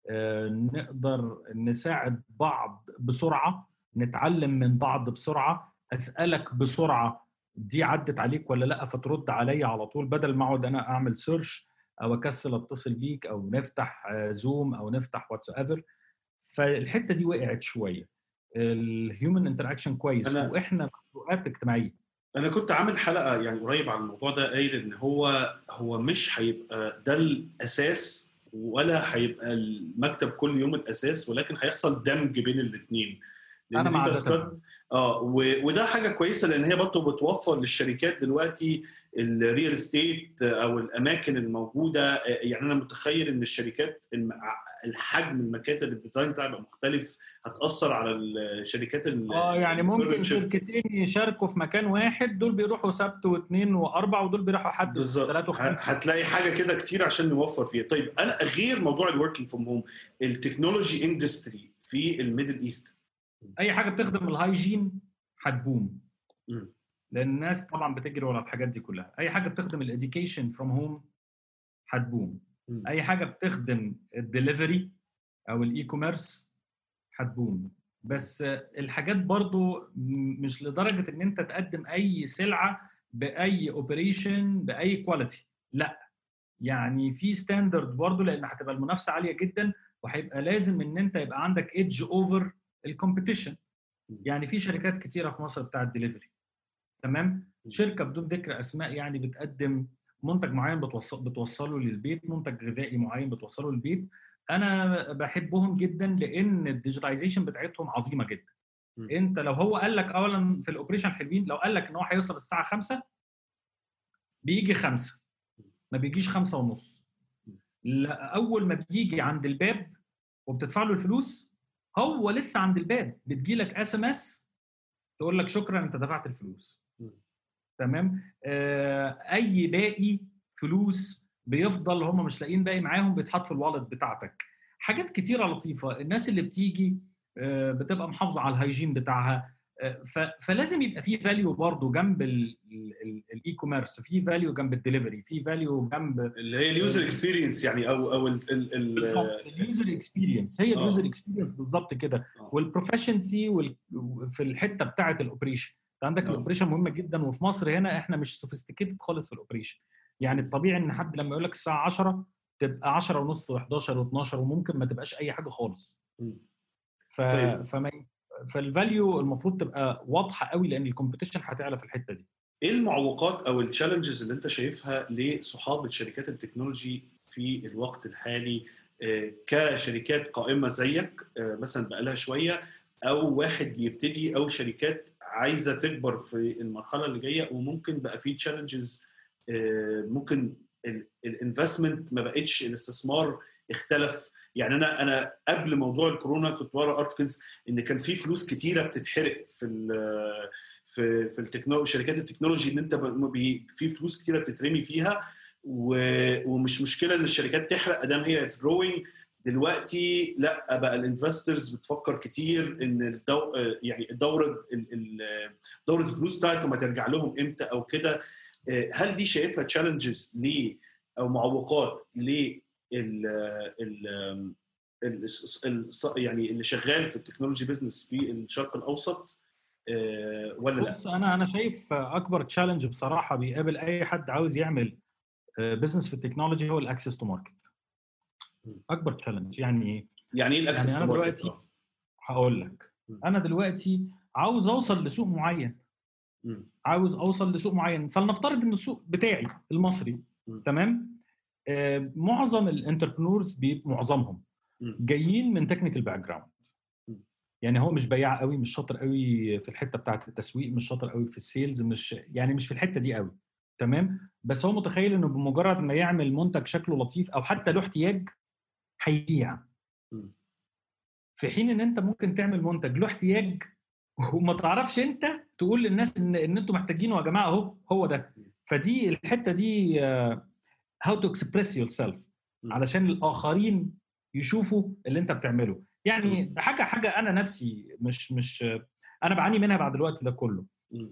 نقدر نساعد بعض بسرعه، نتعلم من بعض بسرعه، اسالك بسرعه دي عدت عليك ولا لا، فترد عليا على طول، بدل ما اقعد انا اعمل سيرش او اكسل اتصل بيك او نفتح زوم او نفتح واتس ايفر. فالحته دي وقعت شويه. الهيومن انتراكشن كويس، انا واحنا مخلوقات اجتماعيه. انا كنت عامل حلقه يعني قريب عن الموضوع ده، قايل ان هو مش هيبقى ده الاساس ولا هيبقى المكتب كل يوم الاساس، ولكن هيحصل دمج بين الاثنين، انا لان في مع ده تاسكات. تمام. وده حاجه كويسه، لان هي برضه بتوفر للشركات دلوقتي الريال استيت او الاماكن الموجوده. يعني انا متخيل ان الشركات الحجم المكاتب الديزاين بتاعها يبقى مختلف، هتاثر على الشركات يعني ممكن الفurniture. شركتين يشاركوا في مكان واحد، دول بيروحوا سبت واثنين واربع، ودول بيروحوا حد بالظبط، وثلاث وخميس. هتلاقي حاجه كده كتير عشان نوفر فيها. طيب انا غير موضوع الوركينج فروم هوم، التكنولوجي اندستري في الميدل ايست، اي حاجه بتخدم الهايجين هتبوم، مم. لان الناس طبعا بتجري ورا الحاجات دي كلها. اي حاجه بتخدم الاديوكيشن فروم هوم هتبوم. مم. اي حاجه بتخدم الدليفري او الاي كوميرس هتبوم. بس الحاجات برضو مش لدرجه ان انت تقدم اي سلعه باي اوبريشن باي كواليتي، لا. يعني في ستاندرد برضو، لان هتبقى المنافسه عاليه جدا، وهيبقى لازم ان انت يبقى عندك ايدج اوفر الكومبيتيشن. يعني في شركات كتيره في مصر بتاعه دليفري، تمام، شركه بدون ذكر اسماء، يعني بتقدم منتج معين بتوصله للبيت، منتج غذائي معين بتوصله للبيت. انا بحبهم جدا لان الديجيتايزيشن بتاعتهم عظيمه جدا. انت لو هو قال لك اولا في الاوبريشن حلوين، لو قال لك ان هو هيوصل الساعه 5 بيجي 5، ما بيجيش 5 ونص. لا، اول ما بيجي عند الباب وبتدفع له الفلوس، هو لسه عند الباب بتجي لك اس ام اس تقول لك شكرا انت دفعت الفلوس. تمام. اي باقي فلوس بيفضل، هم مش لاقيين باقي معاهم، بيتحط في الوالت بتاعتك. حاجات كتيره لطيفه. الناس اللي بتيجي بتبقى محافظه على الهايجين بتاعها. فلازم يبقى في فاليو برضه جنب الاي كوميرس، في فاليو جنب الدليفري، في فاليو جنب اللي هي اليوزر اكسبيرينس، يعني او بالظبط اليوزر اكسبيرينس. هي اليوزر اكسبيرينس بالظبط كده. والبروفيشنسي في الحته بتاعه الاوبريشن. انت عندك الاوبريشن مهمه جدا، وفي مصر هنا احنا مش سوفيستيكيتد خالص في الاوبريشن. يعني الطبيعي ان حد لما يقول لك الساعه 10 تبقى 10 ونص و11 و12، وممكن ما تبقاش اي حاجه خالص. طيب فالفاليو المفروض تبقى واضحه قوي، لان الكومبيتيشن هتعلى في الحته دي. ايه المعوقات او التشالنجز اللي انت شايفها لصحاب الشركات التكنولوجي في الوقت الحالي، كشركات قائمه زيك مثلا بقالها شويه، او واحد بيبتدي، او شركات عايزه تكبر في المرحله اللي جايه، وممكن بقى في تشالنجز، ممكن الانفستمنت ما بقتش، الاستثمار اختلف. يعني انا قبل موضوع الكورونا كنت بقرا ارتكلز ان كان في فلوس كتيره بتتحرق في شركات التكنولوجي، ان انت في فلوس كتيره بتترمي فيها، ومش مشكله ان الشركات تحرق ادام هي اتس جروينج. دلوقتي لا، بقى الانفسترز بتفكر كتير ان يعني دوره الفلوس بتاعتهم هترجع لهم امتى او كده. هل دي شايفها تشالنجز او معوقات يعني اللي شغال في التكنولوجي بزنس في الشرق الاوسط ولا لا؟ بص، انا شايف اكبر تشالنج بصراحه بيقابل اي حد عاوز يعمل بزنس في التكنولوجي هو الاكسس تو ماركت. اكبر تشالنج يعني ايه؟ يعني ايه الاكسس تو انا ماركت؟ دلوقتي هقول لك. انا دلوقتي عاوز اوصل لسوق معين، فلنفترض ان السوق بتاعي المصري، تمام. معظم الانتربرنورز معظمهم جايين من تكنيكال باك جراوند. يعني هو مش بياع قوي، مش شاطر قوي في الحته بتاعه التسويق، مش شاطر قوي في السيلز، مش في الحته دي قوي. تمام. بس هو متخيل انه بمجرد ما يعمل منتج شكله لطيف او حتى له احتياج هيبيع، في حين ان انت ممكن تعمل منتج له احتياج وما تعرفش انت تقول للناس ان انتوا محتاجينه يا جماعه، اهو هو ده. فدي الحته دي how to express yourself علشان الاخرين يشوفوا اللي انت بتعمله. يعني حاجه انا نفسي مش انا بعاني منها بعد الوقت ده كله.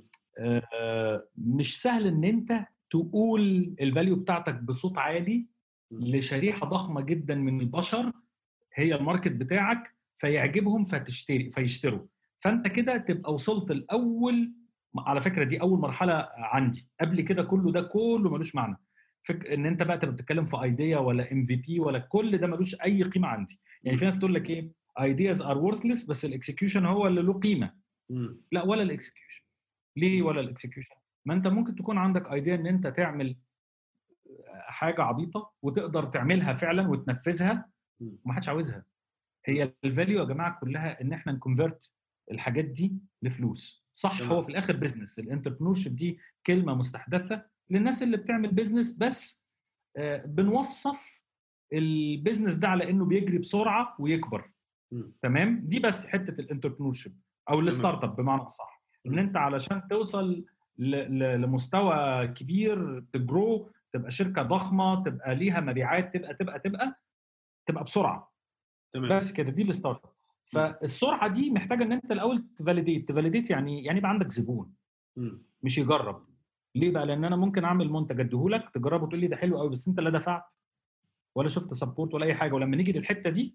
مش سهل ان انت تقول الفاليو بتاعتك بصوت عالي لشريحه ضخمه جدا من البشر هي الماركت بتاعك، فيعجبهم فيشتروا. فانت كده تبقى وصلت الاول. على فكره دي اول مرحله عندي، قبل كده كله ملوش معنى. ان انت بقى تبقى بتتكلم في ايديا ولا ام في بي ولا كل ده ملوش اي قيمه عندي. يعني في ناس تقول لك ايه، ايدياز ار وورثلس بس الاكسكيوشن هو اللي له قيمه. لا، ولا الاكسكيوشن. ليه ولا الاكسكيوشن؟ ما انت ممكن تكون عندك ايديا ان انت تعمل حاجه عبيطه وتقدر تعملها فعلا وتنفذها ومحدش عاوزها. هي الفاليو يا جماعه كلها ان احنا نكونفرت الحاجات دي لفلوس. صح، هو في الاخر بزنس. الانتربرنورشيب دي كلمه مستحدثه للناس اللي بتعمل بزنس، بس بنوصف البزنس ده على انه بيجري بسرعه ويكبر. تمام. دي بس حته الانتربرنورشيب او الستارت اب بمعنى اصح، ان انت علشان توصل لمستوى كبير، تجرو، تبقى شركه ضخمه، تبقى ليها مبيعات، تبقى بسرعه. بس كده، دي الستارت اب. فالسرعه دي محتاجه ان انت الاول تفاليديت يعني يبقى عندك زبون مش يجرب. ليه بقى؟ لان انا ممكن اعمل منتج اديهولك تجربه تقول لي ده حلو قوي، بس انت لا دفعت ولا شفت سبورت ولا اي حاجه، ولما نيجي للحته دي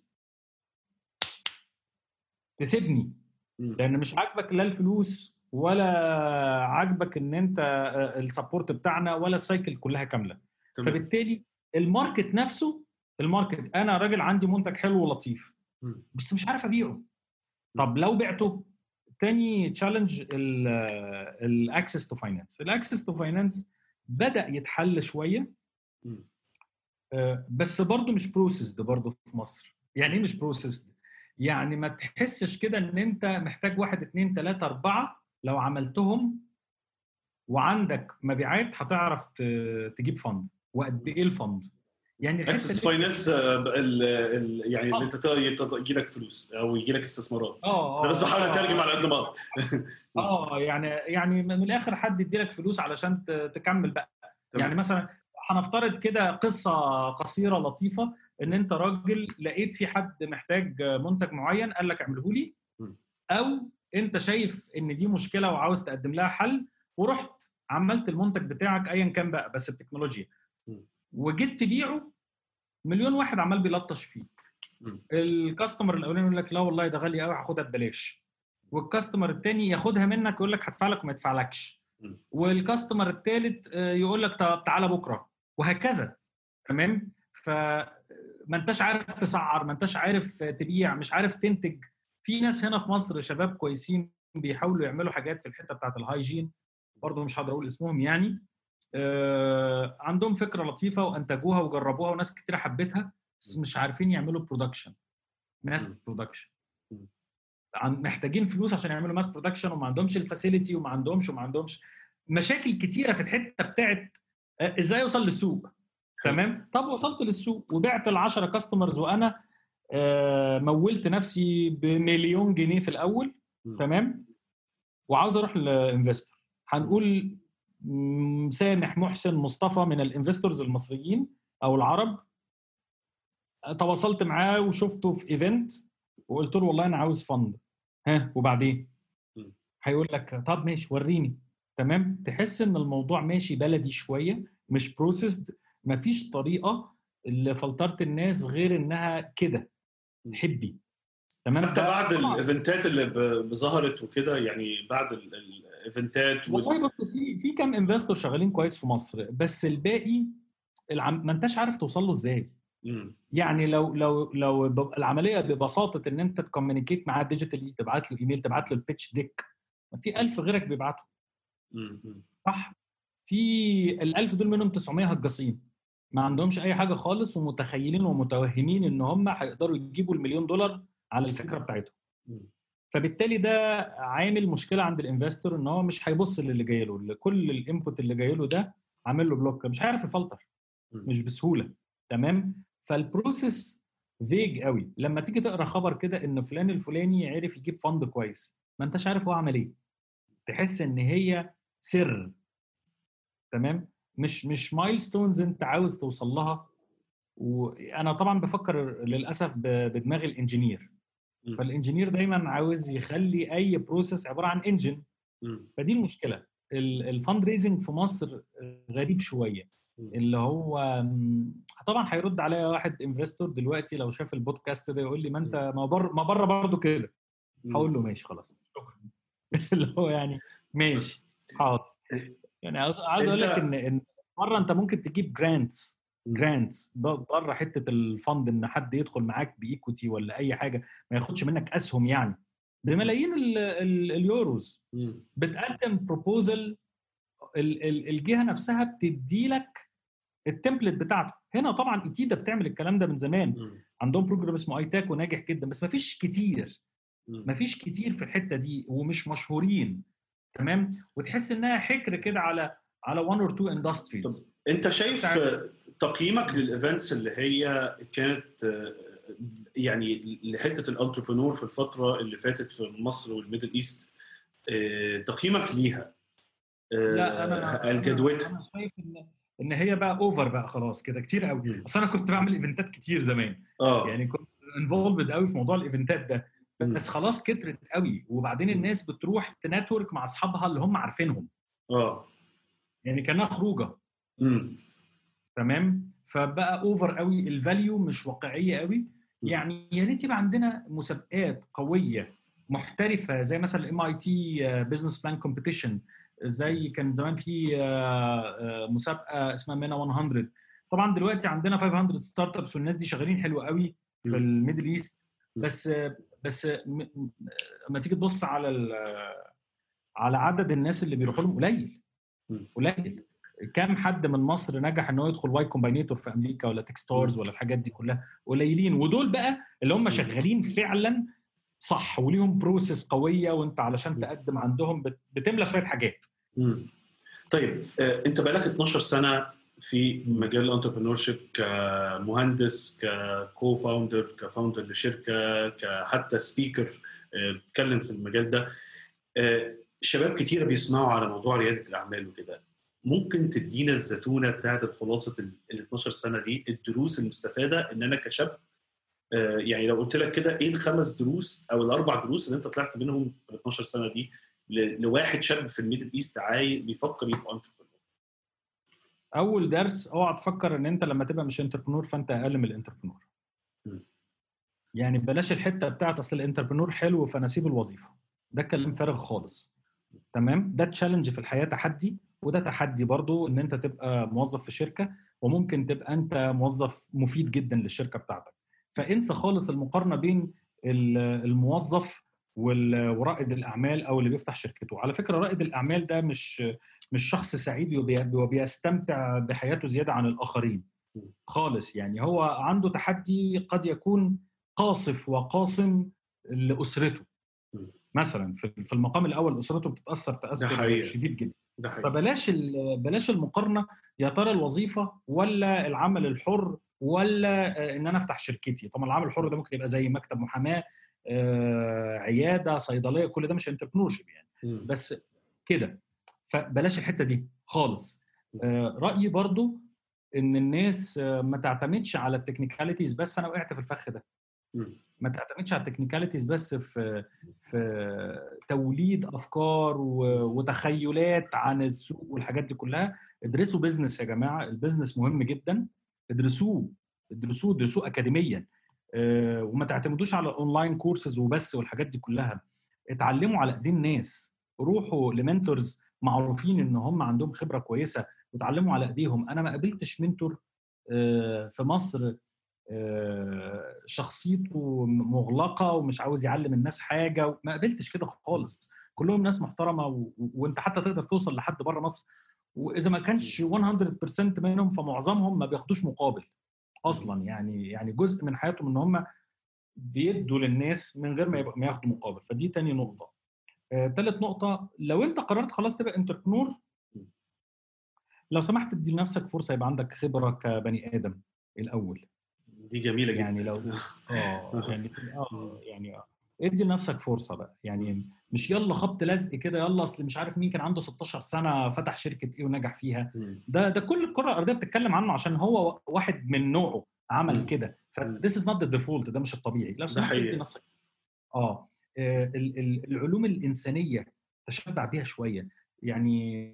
تسيبني، لان مش عاجبك لا الفلوس ولا عاجبك ان انت السبورت بتاعنا ولا السايكل كلها كامله. فبالتالي الماركت نفسه، انا راجل عندي منتج حلو ولطيف بس مش عارف ابيعه. طب لو بعته، تاني تشالنج الاكسس تو فاينانس. الاكسس تو فاينانس بدا يتحل شويه، بس برضه مش بروسيسد برضه في مصر. يعني ايه مش بروسيسد؟ يعني ما تحسش كده ان انت محتاج 1 2 3 4 لو عملتهم وعندك مبيعات هتعرف تجيب فند. وقد ايه الفند؟ يعني اكسس فاينانس يعني ان انت يجي لك فلوس او يجي لك استثمارات. انا بس بحاول اترجم على قد ما اقدر. يعني من الاخر حد يدي لك فلوس علشان تكمل بقى. يعني مثلا هنفترض كده قصه قصيره لطيفه، ان انت راجل لقيت في حد محتاج منتج معين قال لك اعمله لي، او انت شايف ان دي مشكله وعاوز تقدم لها حل، ورحت عملت المنتج بتاعك ايا كان بقى بس التكنولوجيا، وجيت تبيعه، مليون واحد عمال بيلطش فيه. الكاستمر الاولاني يقول لك لا والله ده غالي قوي هاخدها ببلاش، والكاستمر الثاني ياخدها منك يقول لك هدفع لك وما يدفعلكش، والكاستمر الثالث يقول لك طب تعالى بكره، وهكذا. تمام. فما انتش عارف تسعر، ما انتش عارف تبيع، مش عارف تنتج. في ناس هنا في مصر شباب كويسين بيحاولوا يعملوا حاجات في الحته بتاعت الهايجين، برضه مش هقدر اقول اسمهم يعني. عندهم فكره لطيفه وانتجوها وجربوها وناس كتير حبتها، بس مش عارفين يعملوا برودكشن، ماس برودكشن. محتاجين فلوس عشان يعملوا ماس برودكشن، وما عندهمش الفاسيلتي وما عندهمش مشاكل كتيره في الحته بتاعت ازاي اوصل للسوق. تمام. طب وصلت للسوق وبعت ال10 كاستمرز، وانا مولت نفسي ب1,000,000 جنيه في الاول. تمام. وعاوز اروح لانفستور، هنقول سامح، محسن، مصطفى من الانفستورز المصريين او العرب. تواصلت معاه وشفته في ايفنت وقلت له والله انا عاوز فند، وبعدين هيقول لك طب ماشي وريني. تمام. تحس ان الموضوع ماشي بلدي شويه، مش بروسيسد. مفيش طريقه اللي فلترت الناس غير انها كده حبي. تمام. حتى بعد الايفنتات اللي ظهرت وكده، يعني بعد الايفنتات والله بص، في كام انفستور شغالين كويس في مصر، بس الباقي ما انتش عارف توصل له ازاي. يعني لو العمليه ببساطه ان انت تكومينيكيت معاه ديجيتالي، تبعت له ايميل، تبعت له البيتش ديك، في 1000 غيرك بيبعته. صح. في ال1000 دول منهم 900 هجاصين ما عندهمش اي حاجه خالص، ومتخيلين ومتوهمين ان هم هيقدروا يجيبوا $1,000,000 على الفكره بتاعتهم. فبالتالي ده عامل مشكله عند الانفستور، ان هو مش هيبص للي جاي له، كل الانبوت اللي جاي له ده عامل له بلوك، مش عارف يفلتر، مش بسهوله. تمام. فالبروسيس فيج قوي. لما تيجي تقرا خبر كده ان فلان الفلاني عرف يجيب فند كويس، ما انتش عارف هو عمل ايه، تحس ان هي سر. تمام. مش مايلستونز انت عاوز توصل لها. وانا طبعا بفكر للاسف بدماغ الانجينير. فالانجينير دايما عاوز يخلي اي بروسيس عباره عن انجن. فدي المشكله. الفند ريزنج في مصر غريب شويه. اللي هو طبعا هيرد عليا واحد انفستور دلوقتي لو شاف البودكاست ده يقول لي ما انت ما بره برضه كده. هقول له ماشي خلاص شكرا. اللي هو يعني ماشي حاضر. يعني عاوز اقول لك ان مره انت ممكن تجيب جرانتس بره حته الفند، ان حد يدخل معاك بايكوتي ولا اي حاجه، ما ياخدش منك اسهم يعني بملايين اليوروز. بتقدم بروبوزل، الجهه نفسها بتدي لك التمبلت بتاعته. هنا طبعا ايتيدا بتعمل الكلام ده من زمان، عندهم بروجرام اسمه ايتاك وناجح جدا، بس ما فيش كتير في الحته دي ومش مشهورين. تمام. وتحس انها حكر كده على one or two industries. انت شايف تقييمك للايفنتس اللي هي كانت يعني لحته الانتربرنور في الفتره اللي فاتت في مصر والميدل ايست، تقييمك ليها الجدوتها؟ انا شايف ان هي بقى اوفر بقى خلاص كده كتير قوي. اصل انا كنت بعمل ايفنتات كتير زمان. يعني كنت انفولفد قوي في موضوع الايفنتات ده، بس خلاص كترت قوي. وبعدين الناس بتروح تنتورك مع اصحابها اللي هم عارفينهم. يعني كانها خروجه. تمام. فبقى اوفر قوي، الفاليو مش واقعيه قوي. يعني يا ريت يبقى عندنا مسابقات قويه محترفه، زي مثلا الام اي تي بزنس بلان كومبيتيشن، زي كان زمان في مسابقه اسمها مينا 100. طبعا دلوقتي عندنا 500 ستارت ابس، والناس دي شغالين حلو قوي في الميدل ايست. بس لما تيجي تبص على عدد الناس اللي بيروحوا لهم قليل. كم حد من مصر نجح ان هو يدخل واي كومباينيتور في امريكا ولا تكستارز ولا الحاجات دي كلها؟ قليلين. ودول بقى اللي هم شغالين فعلا صح وليهم بروسيس قويه، وانت علشان تقدم عندهم بتملى شويه حاجات. طيب انت بقالك 12 سنه في مجال الانتربرنور شيب، كمهندس، ككو فاوندر، كفاوندر لشركه، كحتى سبيكر بتتكلم في المجال ده. شباب كتير بيسمعوا على موضوع رياده الاعمال وكده. ممكن تدينا الزتونه بتاعت الخلاصه ال 12 سنه دي، الدروس المستفاده ان انا كشاب، يعني لو قلت لك كده ايه ال5 دروس او ال4 دروس اللي انت طلعت منهم في ال 12 سنه دي لواحد شاب في الميدل ايست بيفكر يبقى انتربرنور؟ اول درس، اوعى تفكر ان انت لما تبقى مش انتربرنور فانت اقل من الانتربرنور. يعني بلاش الحته بتاعت اصل الانتربرنور حلو فانا اسيب الوظيفه، ده كلام فارغ خالص. تمام. ده تشالنج في الحياه، تحدي، وده تحدي برضو ان انت تبقى موظف في شركه، وممكن تبقى انت موظف مفيد جدا للشركه بتاعتك. فانسى خالص المقارنه بين الموظف ورائد الاعمال او اللي بيفتح شركته. على فكره رائد الاعمال ده مش شخص سعيد وبيستمتع بحياته زياده عن الاخرين خالص. يعني هو عنده تحدي قد يكون قاصف وقاصم لاسرته مثلا. في المقام الاول اسرته بتتاثر تاثر شديد جدا. فبلاش المقارنه، يا ترى الوظيفه ولا العمل الحر ولا ان انا افتح شركتي. طبعا العمل الحر ده ممكن يبقى زي مكتب محاماه، عياده، صيدليه، كل ده مش انتربرنورشيب يعني. بس كده. فبلاش الحته دي خالص. رايي برضو ان الناس ما تعتمدش على التكنيكاليتيز بس. انا وقعت في الفخ ده. ما تعتمدش على التكنيكاليتيز بس في توليد افكار وتخيلات عن السوق والحاجات دي كلها. ادرسوا بيزنس يا جماعه، البيزنس مهم جدا. ادرسوه اكاديميا. وما تعتمدوش على اونلاين كورسز وبس والحاجات دي كلها. اتعلموا على ايدين ناس، روحوا لمنتورز معروفين ان هم عندهم خبره كويسه وتعلموا على ايديهم. انا ما قابلتش منتور في مصر شخصيته مغلقه ومش عاوز يعلم الناس حاجه، ما قابلتش كده خالص. كلهم ناس محترمه وانت حتى تقدر توصل لحد بره مصر واذا ما كانش 100% منهم فمعظمهم ما بياخدوش مقابل اصلا. يعني جزء من حياتهم ان هم بيدوا للناس من غير ما ياخدوا مقابل. فدي تاني نقطه. ثالث نقطه، لو انت قررت خلاص تبقى انتربرنور، لو سمحت ادي لنفسك فرصه يبقى عندك خبره كبني ادم الاول. دي جميله يعني جدا. لو ادي لنفسك فرصه بقى. يعني مش يلا خبط لزق كده، يلا اصل مش عارف مين كان عنده 16 سنه فتح شركه ايه ونجح فيها. ده كل الكره الارضيه بتتكلم عنه عشان هو واحد من نوعه عمل كده. this is not the default، ده مش الطبيعي. لو ده سمحت ادي حقيقي. نفسك العلوم الانسانيه تشبع بيها شويه. يعني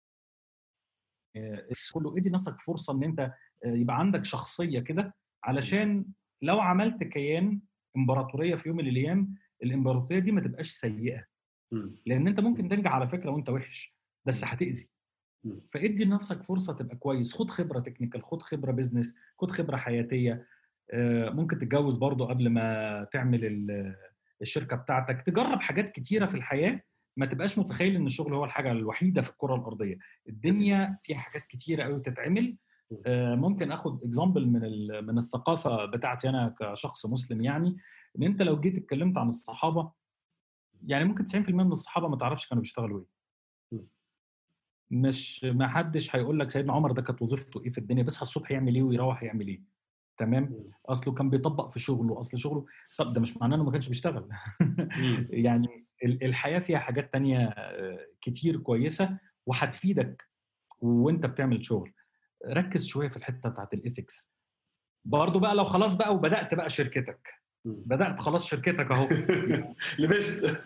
كله ادي نفسك فرصه ان انت يبقى عندك شخصيه كده، علشان لو عملت كيان امبراطوريه في يوم من الايام، الامبراطوريه دي ما تبقاش سيئه. لان انت ممكن تنجح على فكره وانت وحش، بس هتاذي. فادي لنفسك فرصه تبقى كويس. خد خبره تكنيكال، خد خبره بيزنس، خد خبره حياتيه. ممكن تتجوز برضو قبل ما تعمل الشركه بتاعتك. تجرب حاجات كتيره في الحياه. ما تبقاش متخيل ان الشغل هو الحاجه الوحيده في الكره الارضيه. الدنيا فيها حاجات كتيره قوي تتعمل. ممكن اخد اكزامبل من الثقافه بتاعتي انا كشخص مسلم. يعني ان انت لو جيت اتكلمت عن الصحابه، يعني ممكن 90% من الصحابه ما تعرفش كانوا بيشتغلوا ايه. مش ما حدش هيقول لك سيدنا عمر ده كانت وظيفته ايه في الدنيا، بيصحى الصبح يعمل ايه ويروح يعمل ايه. تمام. اصله كان بيطبق في شغله، اصل شغله. طب ده مش معناه انه ما كانش بيشتغل. يعني الحياه فيها حاجات تانية كتير كويسه وهتفيدك وانت بتعمل شغل. ركز شويه في الحته بتاعت الايثكس برضو بقى. لو خلاص بقى وبدات بقى شركتك، بدات خلاص شركتك اهو. لبست.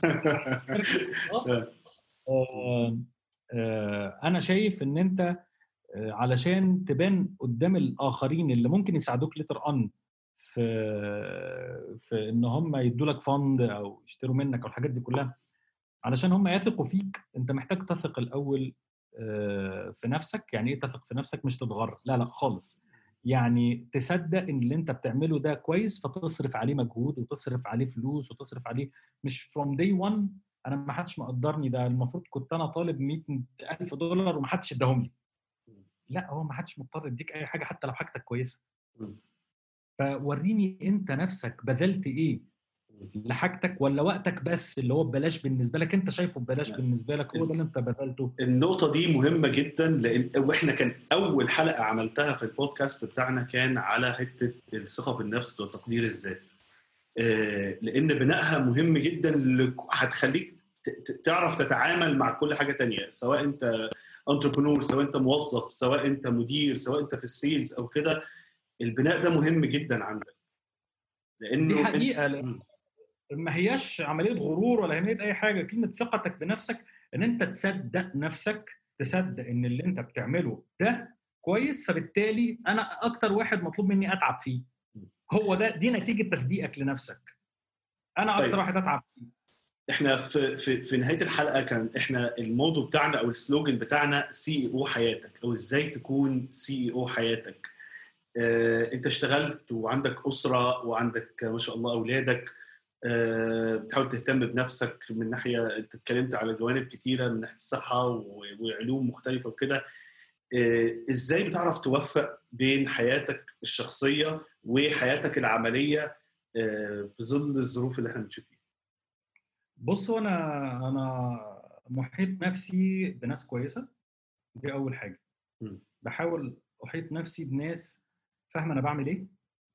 انا شايف ان انت علشان تبان قدام الاخرين اللي ممكن يساعدوك لتر ان في ان هم يدوا لك فند او يشتروا منك او الحاجات دي كلها، علشان هم يثقوا فيك، انت محتاج تثق الاول في نفسك. يعني ايه تثق في نفسك؟ مش تتغر، لا لا خالص. يعني تصدق ان اللي انت بتعمله ده كويس، فتصرف عليه مجهود وتصرف عليه فلوس وتصرف عليه. مش from day one انا ما حدش مقدرني، ده المفروض كنت انا طالب $100,000 وما حدش اداهم لي. لا، هو ما حدش مضطر يديك اي حاجه حتى لو حاجتك كويسه. فوريني انت نفسك بذلت ايه لحاجتك، ولا وقتك بس اللي هو ببلاش بالنسبه لك، انت شايفه ببلاش بالنسبه لك، هو ده اللي انت بذلته. النقطة دي مهمة جدا، لأن واحنا كان أول حلقة عملتها في البودكاست بتاعنا كان على حتة الثقة بالنفس وتقدير الذات. لأن بنائها مهم جدا، هتخليك تعرف تتعامل مع كل حاجة تانية، سواء أنت انتربرنور، سواء أنت موظف، سواء أنت مدير، سواء أنت في السيلز أو كده. البناء ده مهم جدا عندك، دي لأنه حقيقه. ما هياش عمليه غرور ولا عمليه اي حاجه. كلمه ثقتك بنفسك ان انت تصدق نفسك، تصدق ان اللي انت بتعمله ده كويس، فبالتالي انا اكتر واحد مطلوب مني اتعب فيه. هو ده، دي نتيجه تصديقك لنفسك. انا اكتر طيب. واحد اتعب فيه. احنا في نهايه الحلقه كان احنا الموضوع بتاعنا او السلوجن بتاعنا سي او حياتك، او ازاي تكون سي او حياتك. انت اشتغلت وعندك اسره وعندك ما شاء الله اولادك. بتحاول تهتم بنفسك من ناحيه، انت اتكلمت على جوانب كتيره من ناحيه الصحه وعلوم مختلفه وكده. ازاي بتعرف توفق بين حياتك الشخصيه وحياتك العمليه في ظل الظروف اللي احنا بنشوف فيها؟ بص، انا محيط نفسي بناس كويسه. دي اول حاجه. بحاول احيط نفسي بناس فاهمه انا بعمل ايه،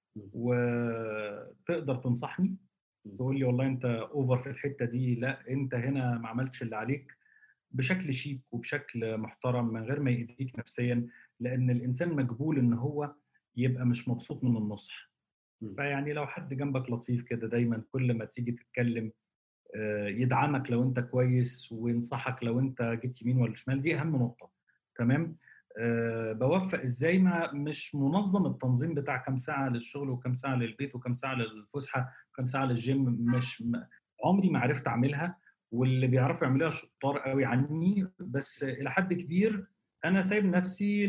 وتقدر تنصحني، تقول لي والله انت اوفر في الحته دي، لا انت هنا ما عملتش اللي عليك، بشكل شيك وبشكل محترم من غير ما يأذيك نفسيا. لان الانسان مجبول ان هو يبقى مش مبسوط من النصح. فيعني لو حد جنبك لطيف كده دايما، كل ما تيجي تتكلم يدعمك لو انت كويس وينصحك لو انت جبت يمين ولا شمال، دي اهم نقطه. تمام. بوفق ازاي؟ ما مش منظم التنظيم بتاع كم ساعه للشغل وكم ساعه للبيت وكم ساعه للفسحه وكم ساعه للجيم. مش عمري ما عرفت اعملها، واللي بيعرفوا يعملوها شطار قوي عني. بس الى حد كبير انا سايب نفسي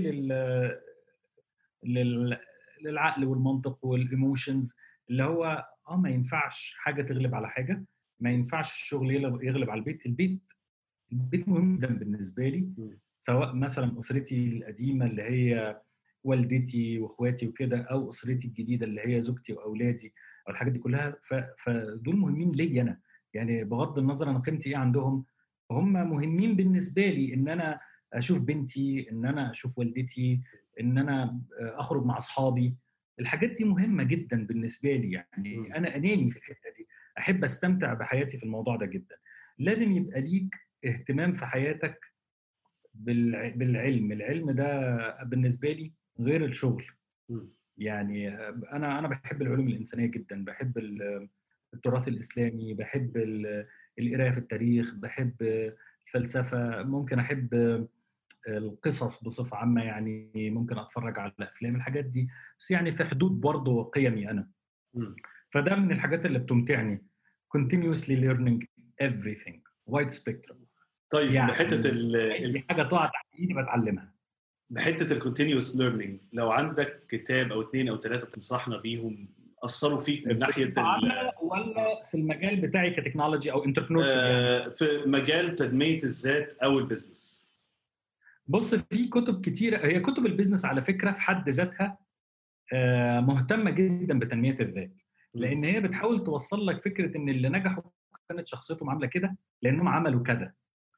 لل... للعقل والمنطق والايموشنز، اللي هو ما ينفعش حاجه تغلب على حاجه. ما ينفعش الشغل يغلب على البيت. البيت مهم جدا بالنسبه لي. سواء مثلا اسرتي القديمه اللي هي والدتي واخواتي وكده، او اسرتي الجديده اللي هي زوجتي واولادي، او الحاجات دي كلها. فدول مهمين ليا انا، يعني بغض النظر انا قيمتي ايه عندهم، هم مهمين بالنسبه لي. ان انا اشوف بنتي، ان انا اشوف والدتي، ان انا اخرج مع اصحابي، الحاجات دي مهمه جدا بالنسبه لي. يعني انا اناني في الحته دي، احب استمتع بحياتي في الموضوع ده جدا. لازم يبقى ليك اهتمام في حياتك بالعلم. العلم ده بالنسبه لي غير الشغل. يعني انا بحب العلوم الانسانيه جدا، بحب التراث الاسلامي، بحب القرايه في التاريخ، بحب الفلسفه، ممكن احب القصص بصفه عامه، يعني ممكن اتفرج على الافلام، الحاجات دي، بس يعني في حدود برضه قيمي انا. فده من الحاجات اللي بتمتعني. continuously learning everything wide spectrum. طيب يعني بحته اي حاجه تقع تحت ايدي بتعلمها. بحته الكونتينيوس ليرنينج، لو عندك كتاب او 2 أو 3 تنصحنا بيهم اثروا فيك من ناحيه بصفة عامة ولا في المجال بتاعي كتكنولوجي او انتربرنورشيب يعني؟ في مجال تنميه الذات او البزنس. بص، في كتب كتيرة، هي كتب البيزنس على فكرة في حد ذاتها مهتمة جدا بتنمية الذات، لأن هي بتحاول توصل لك فكرة إن اللي نجحوا كانت شخصيتهم عاملة كده لأنهم عملوا كذا.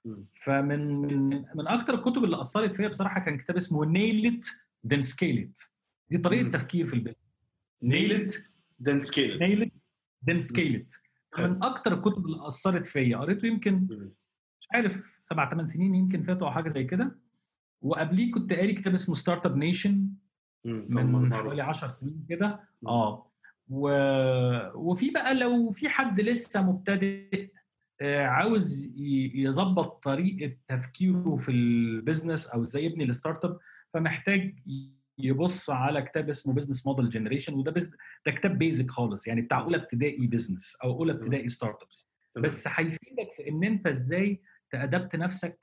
فمن أكتر الكتب اللي أثرت فيها بصراحة كان كتاب اسمه Nail It Then Scale It. دي طريقة تفكير في البيزنس. Nail it then scale it. Nail It Then Scale It. من أكتر الكتب اللي أثرت فيا، قريته يمكن مش عارف 7-8 سنين يمكن فاتوا أو حاجة زي كده. وقبليه كنت قاري كتاب اسمه ستارت اب نيشن من حوالي 10 سنين كده. وفي بقى لو في حد لسه مبتدئ عاوز يظبط طريقه تفكيره في البيزنس او ازاي يبني الستارت اب، فمحتاج يبص على كتاب اسمه بزنس موديل جنريشن. وده ده كتاب بيزك خالص، يعني بتاع اولى ابتدائي بزنس او اولى ابتدائي ستارت ابس، بس هيفيدك في ان انت ازاي تأدبت نفسك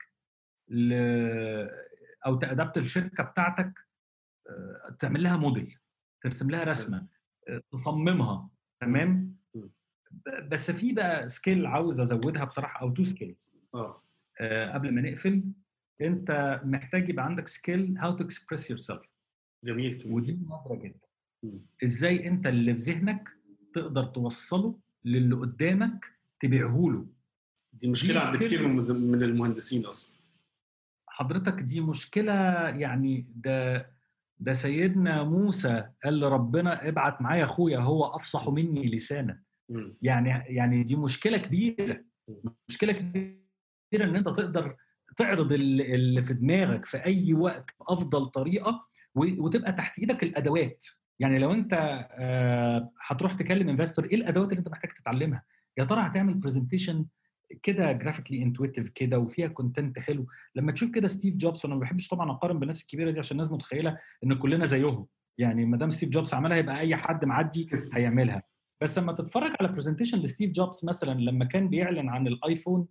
او تأدبت الشركه بتاعتك، تعمل لها موديل، ترسم لها رسمه، تصممها. تمام. بس في بقى سكيل عاوز ازودها بصراحه، او 2 سكيلز قبل ما نقفل. انت محتاج يبقى عندك سكيل هاو تو اكسبريس يور سيلف. جميل. ودي نادره جدا. ازاي انت اللي في ذهنك تقدر توصله للي قدامك تبيعه له. دي مشكله عند كتير من المهندسين اصلا. حضرتك دي مشكله. يعني ده سيدنا موسى قال لربنا ابعت معايا اخويا هو افصح مني لسانا. يعني دي مشكله كبيره. مشكله كبيره ان انت تقدر تعرض اللي في دماغك في اي وقت بافضل طريقه، وتبقى تحت ايدك الادوات. يعني لو انت هتروح تكلم انفستور، ايه الادوات اللي انت محتاج تتعلمها؟ يا ترى هتعمل برزنتيشن كده جرافيكلي انتويتيف كده وفيها كونتنت حلو؟ لما تشوف كده ستيف جوبز، وانا ما بحبش طبعا اقارن بالناس الكبيره دي عشان الناس متخيله ان كلنا زيهم، يعني ما دام ستيف جوبز عملها يبقى اي حد معدي هيعملها. بس لما تتفرج على برزنتيشن لستيف جوبز مثلا لما كان بيعلن عن الايفون،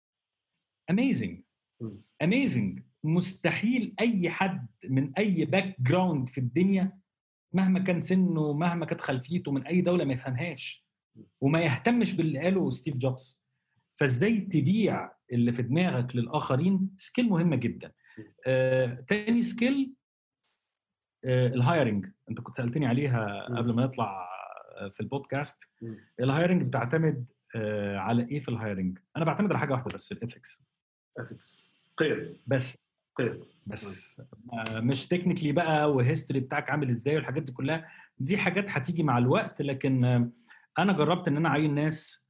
اميزنج. مستحيل اي حد من اي باك جراوند في الدنيا، مهما كان سنه، مهما كانت خلفيته، من اي دوله، ما يفهمهاش وما يهتمش باللي قاله ستيف جوبز. فازاي تبيع اللي في دماغك للاخرين؟ سكيل مهمه جدا. تاني سكيل الهايرنج. انت كنت سالتني عليها قبل ما نطلع في البودكاست. الهايرنج بتعتمد على ايه في الهايرنج؟ انا بعتمد على حاجه واحده بس، الاثكس. قيم بس مش تكنيكلي بقى وهيستوري بتاعك عامل ازاي والحاجات دي كلها. دي حاجات هتيجي مع الوقت، لكن انا جربت ان انا اعين ناس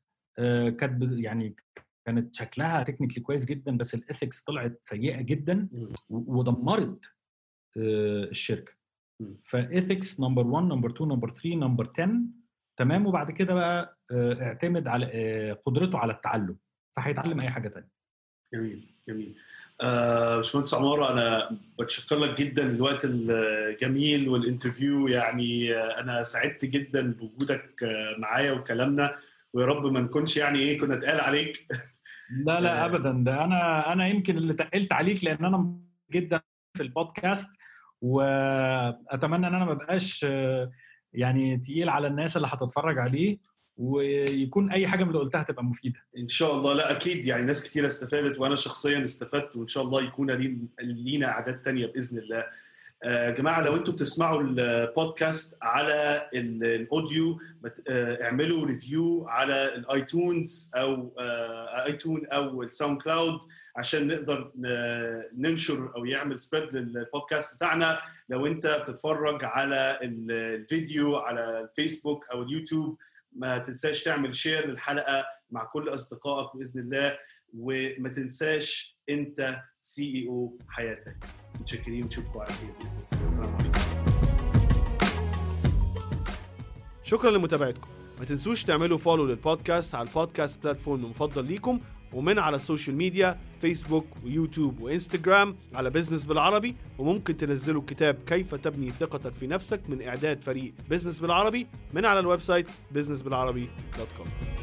كانت شكلها تكنيكلي كويس جدا، بس الاثكس طلعت سيئه جدا ودمرت الشركه. فايثكس نمبر 1، نمبر 2، نمبر 3، نمبر 10. تمام. وبعد كده بقى اعتمد على قدرته على التعلم، فهيتعلم اي حاجه ثانيه. جميل. باشمهندس عمارة، انا بتشكر لك جدا الوقت الجميل والانترفيو. يعني انا سعدت جدا بوجودك معايا وكلامنا، ويا رب ما نكونش يعني كنا اتقال عليك. لا ابدا. ده انا يمكن اللي تقلت عليك، لان انا جدا في البودكاست، واتمنى ان انا ما بقاش يعني تقيل على الناس اللي هتتفرج عليه. ويكون اي حاجه من اللي قلتها تبقى مفيده ان شاء الله. لا اكيد يعني ناس كتير استفادت وانا شخصيا استفدت، وان شاء الله يكون لينا اعداد تانية باذن الله. جماعه لو انتم بتسمعوا البودكاست على الاوديو اعملوا ريفيو على الايتونز او الساوند كلاود عشان نقدر ننشر او يعمل سبريد للبودكاست بتاعنا. لو انت بتتفرج على الفيديو على الفيسبوك او اليوتيوب ما تنساش تعمل شير للحلقه مع كل اصدقائك باذن الله، وما تنساش انت CEO حياتك. متشكرين، نشوفكم على خير باذن الله. السلام عليكم. شكرا لمتابعتكم. ما تنسوش تعملوا فولو للبودكاست على البودكاست بلاتفورم المفضل ليكم، ومن على السوشيال ميديا فيسبوك ويوتيوب وإنستغرام على بيزنس بالعربي. وممكن تنزلوا كتاب كيف تبني ثقتك في نفسك من إعداد فريق بيزنس بالعربي من على الويب سايت businessbilarabi.com.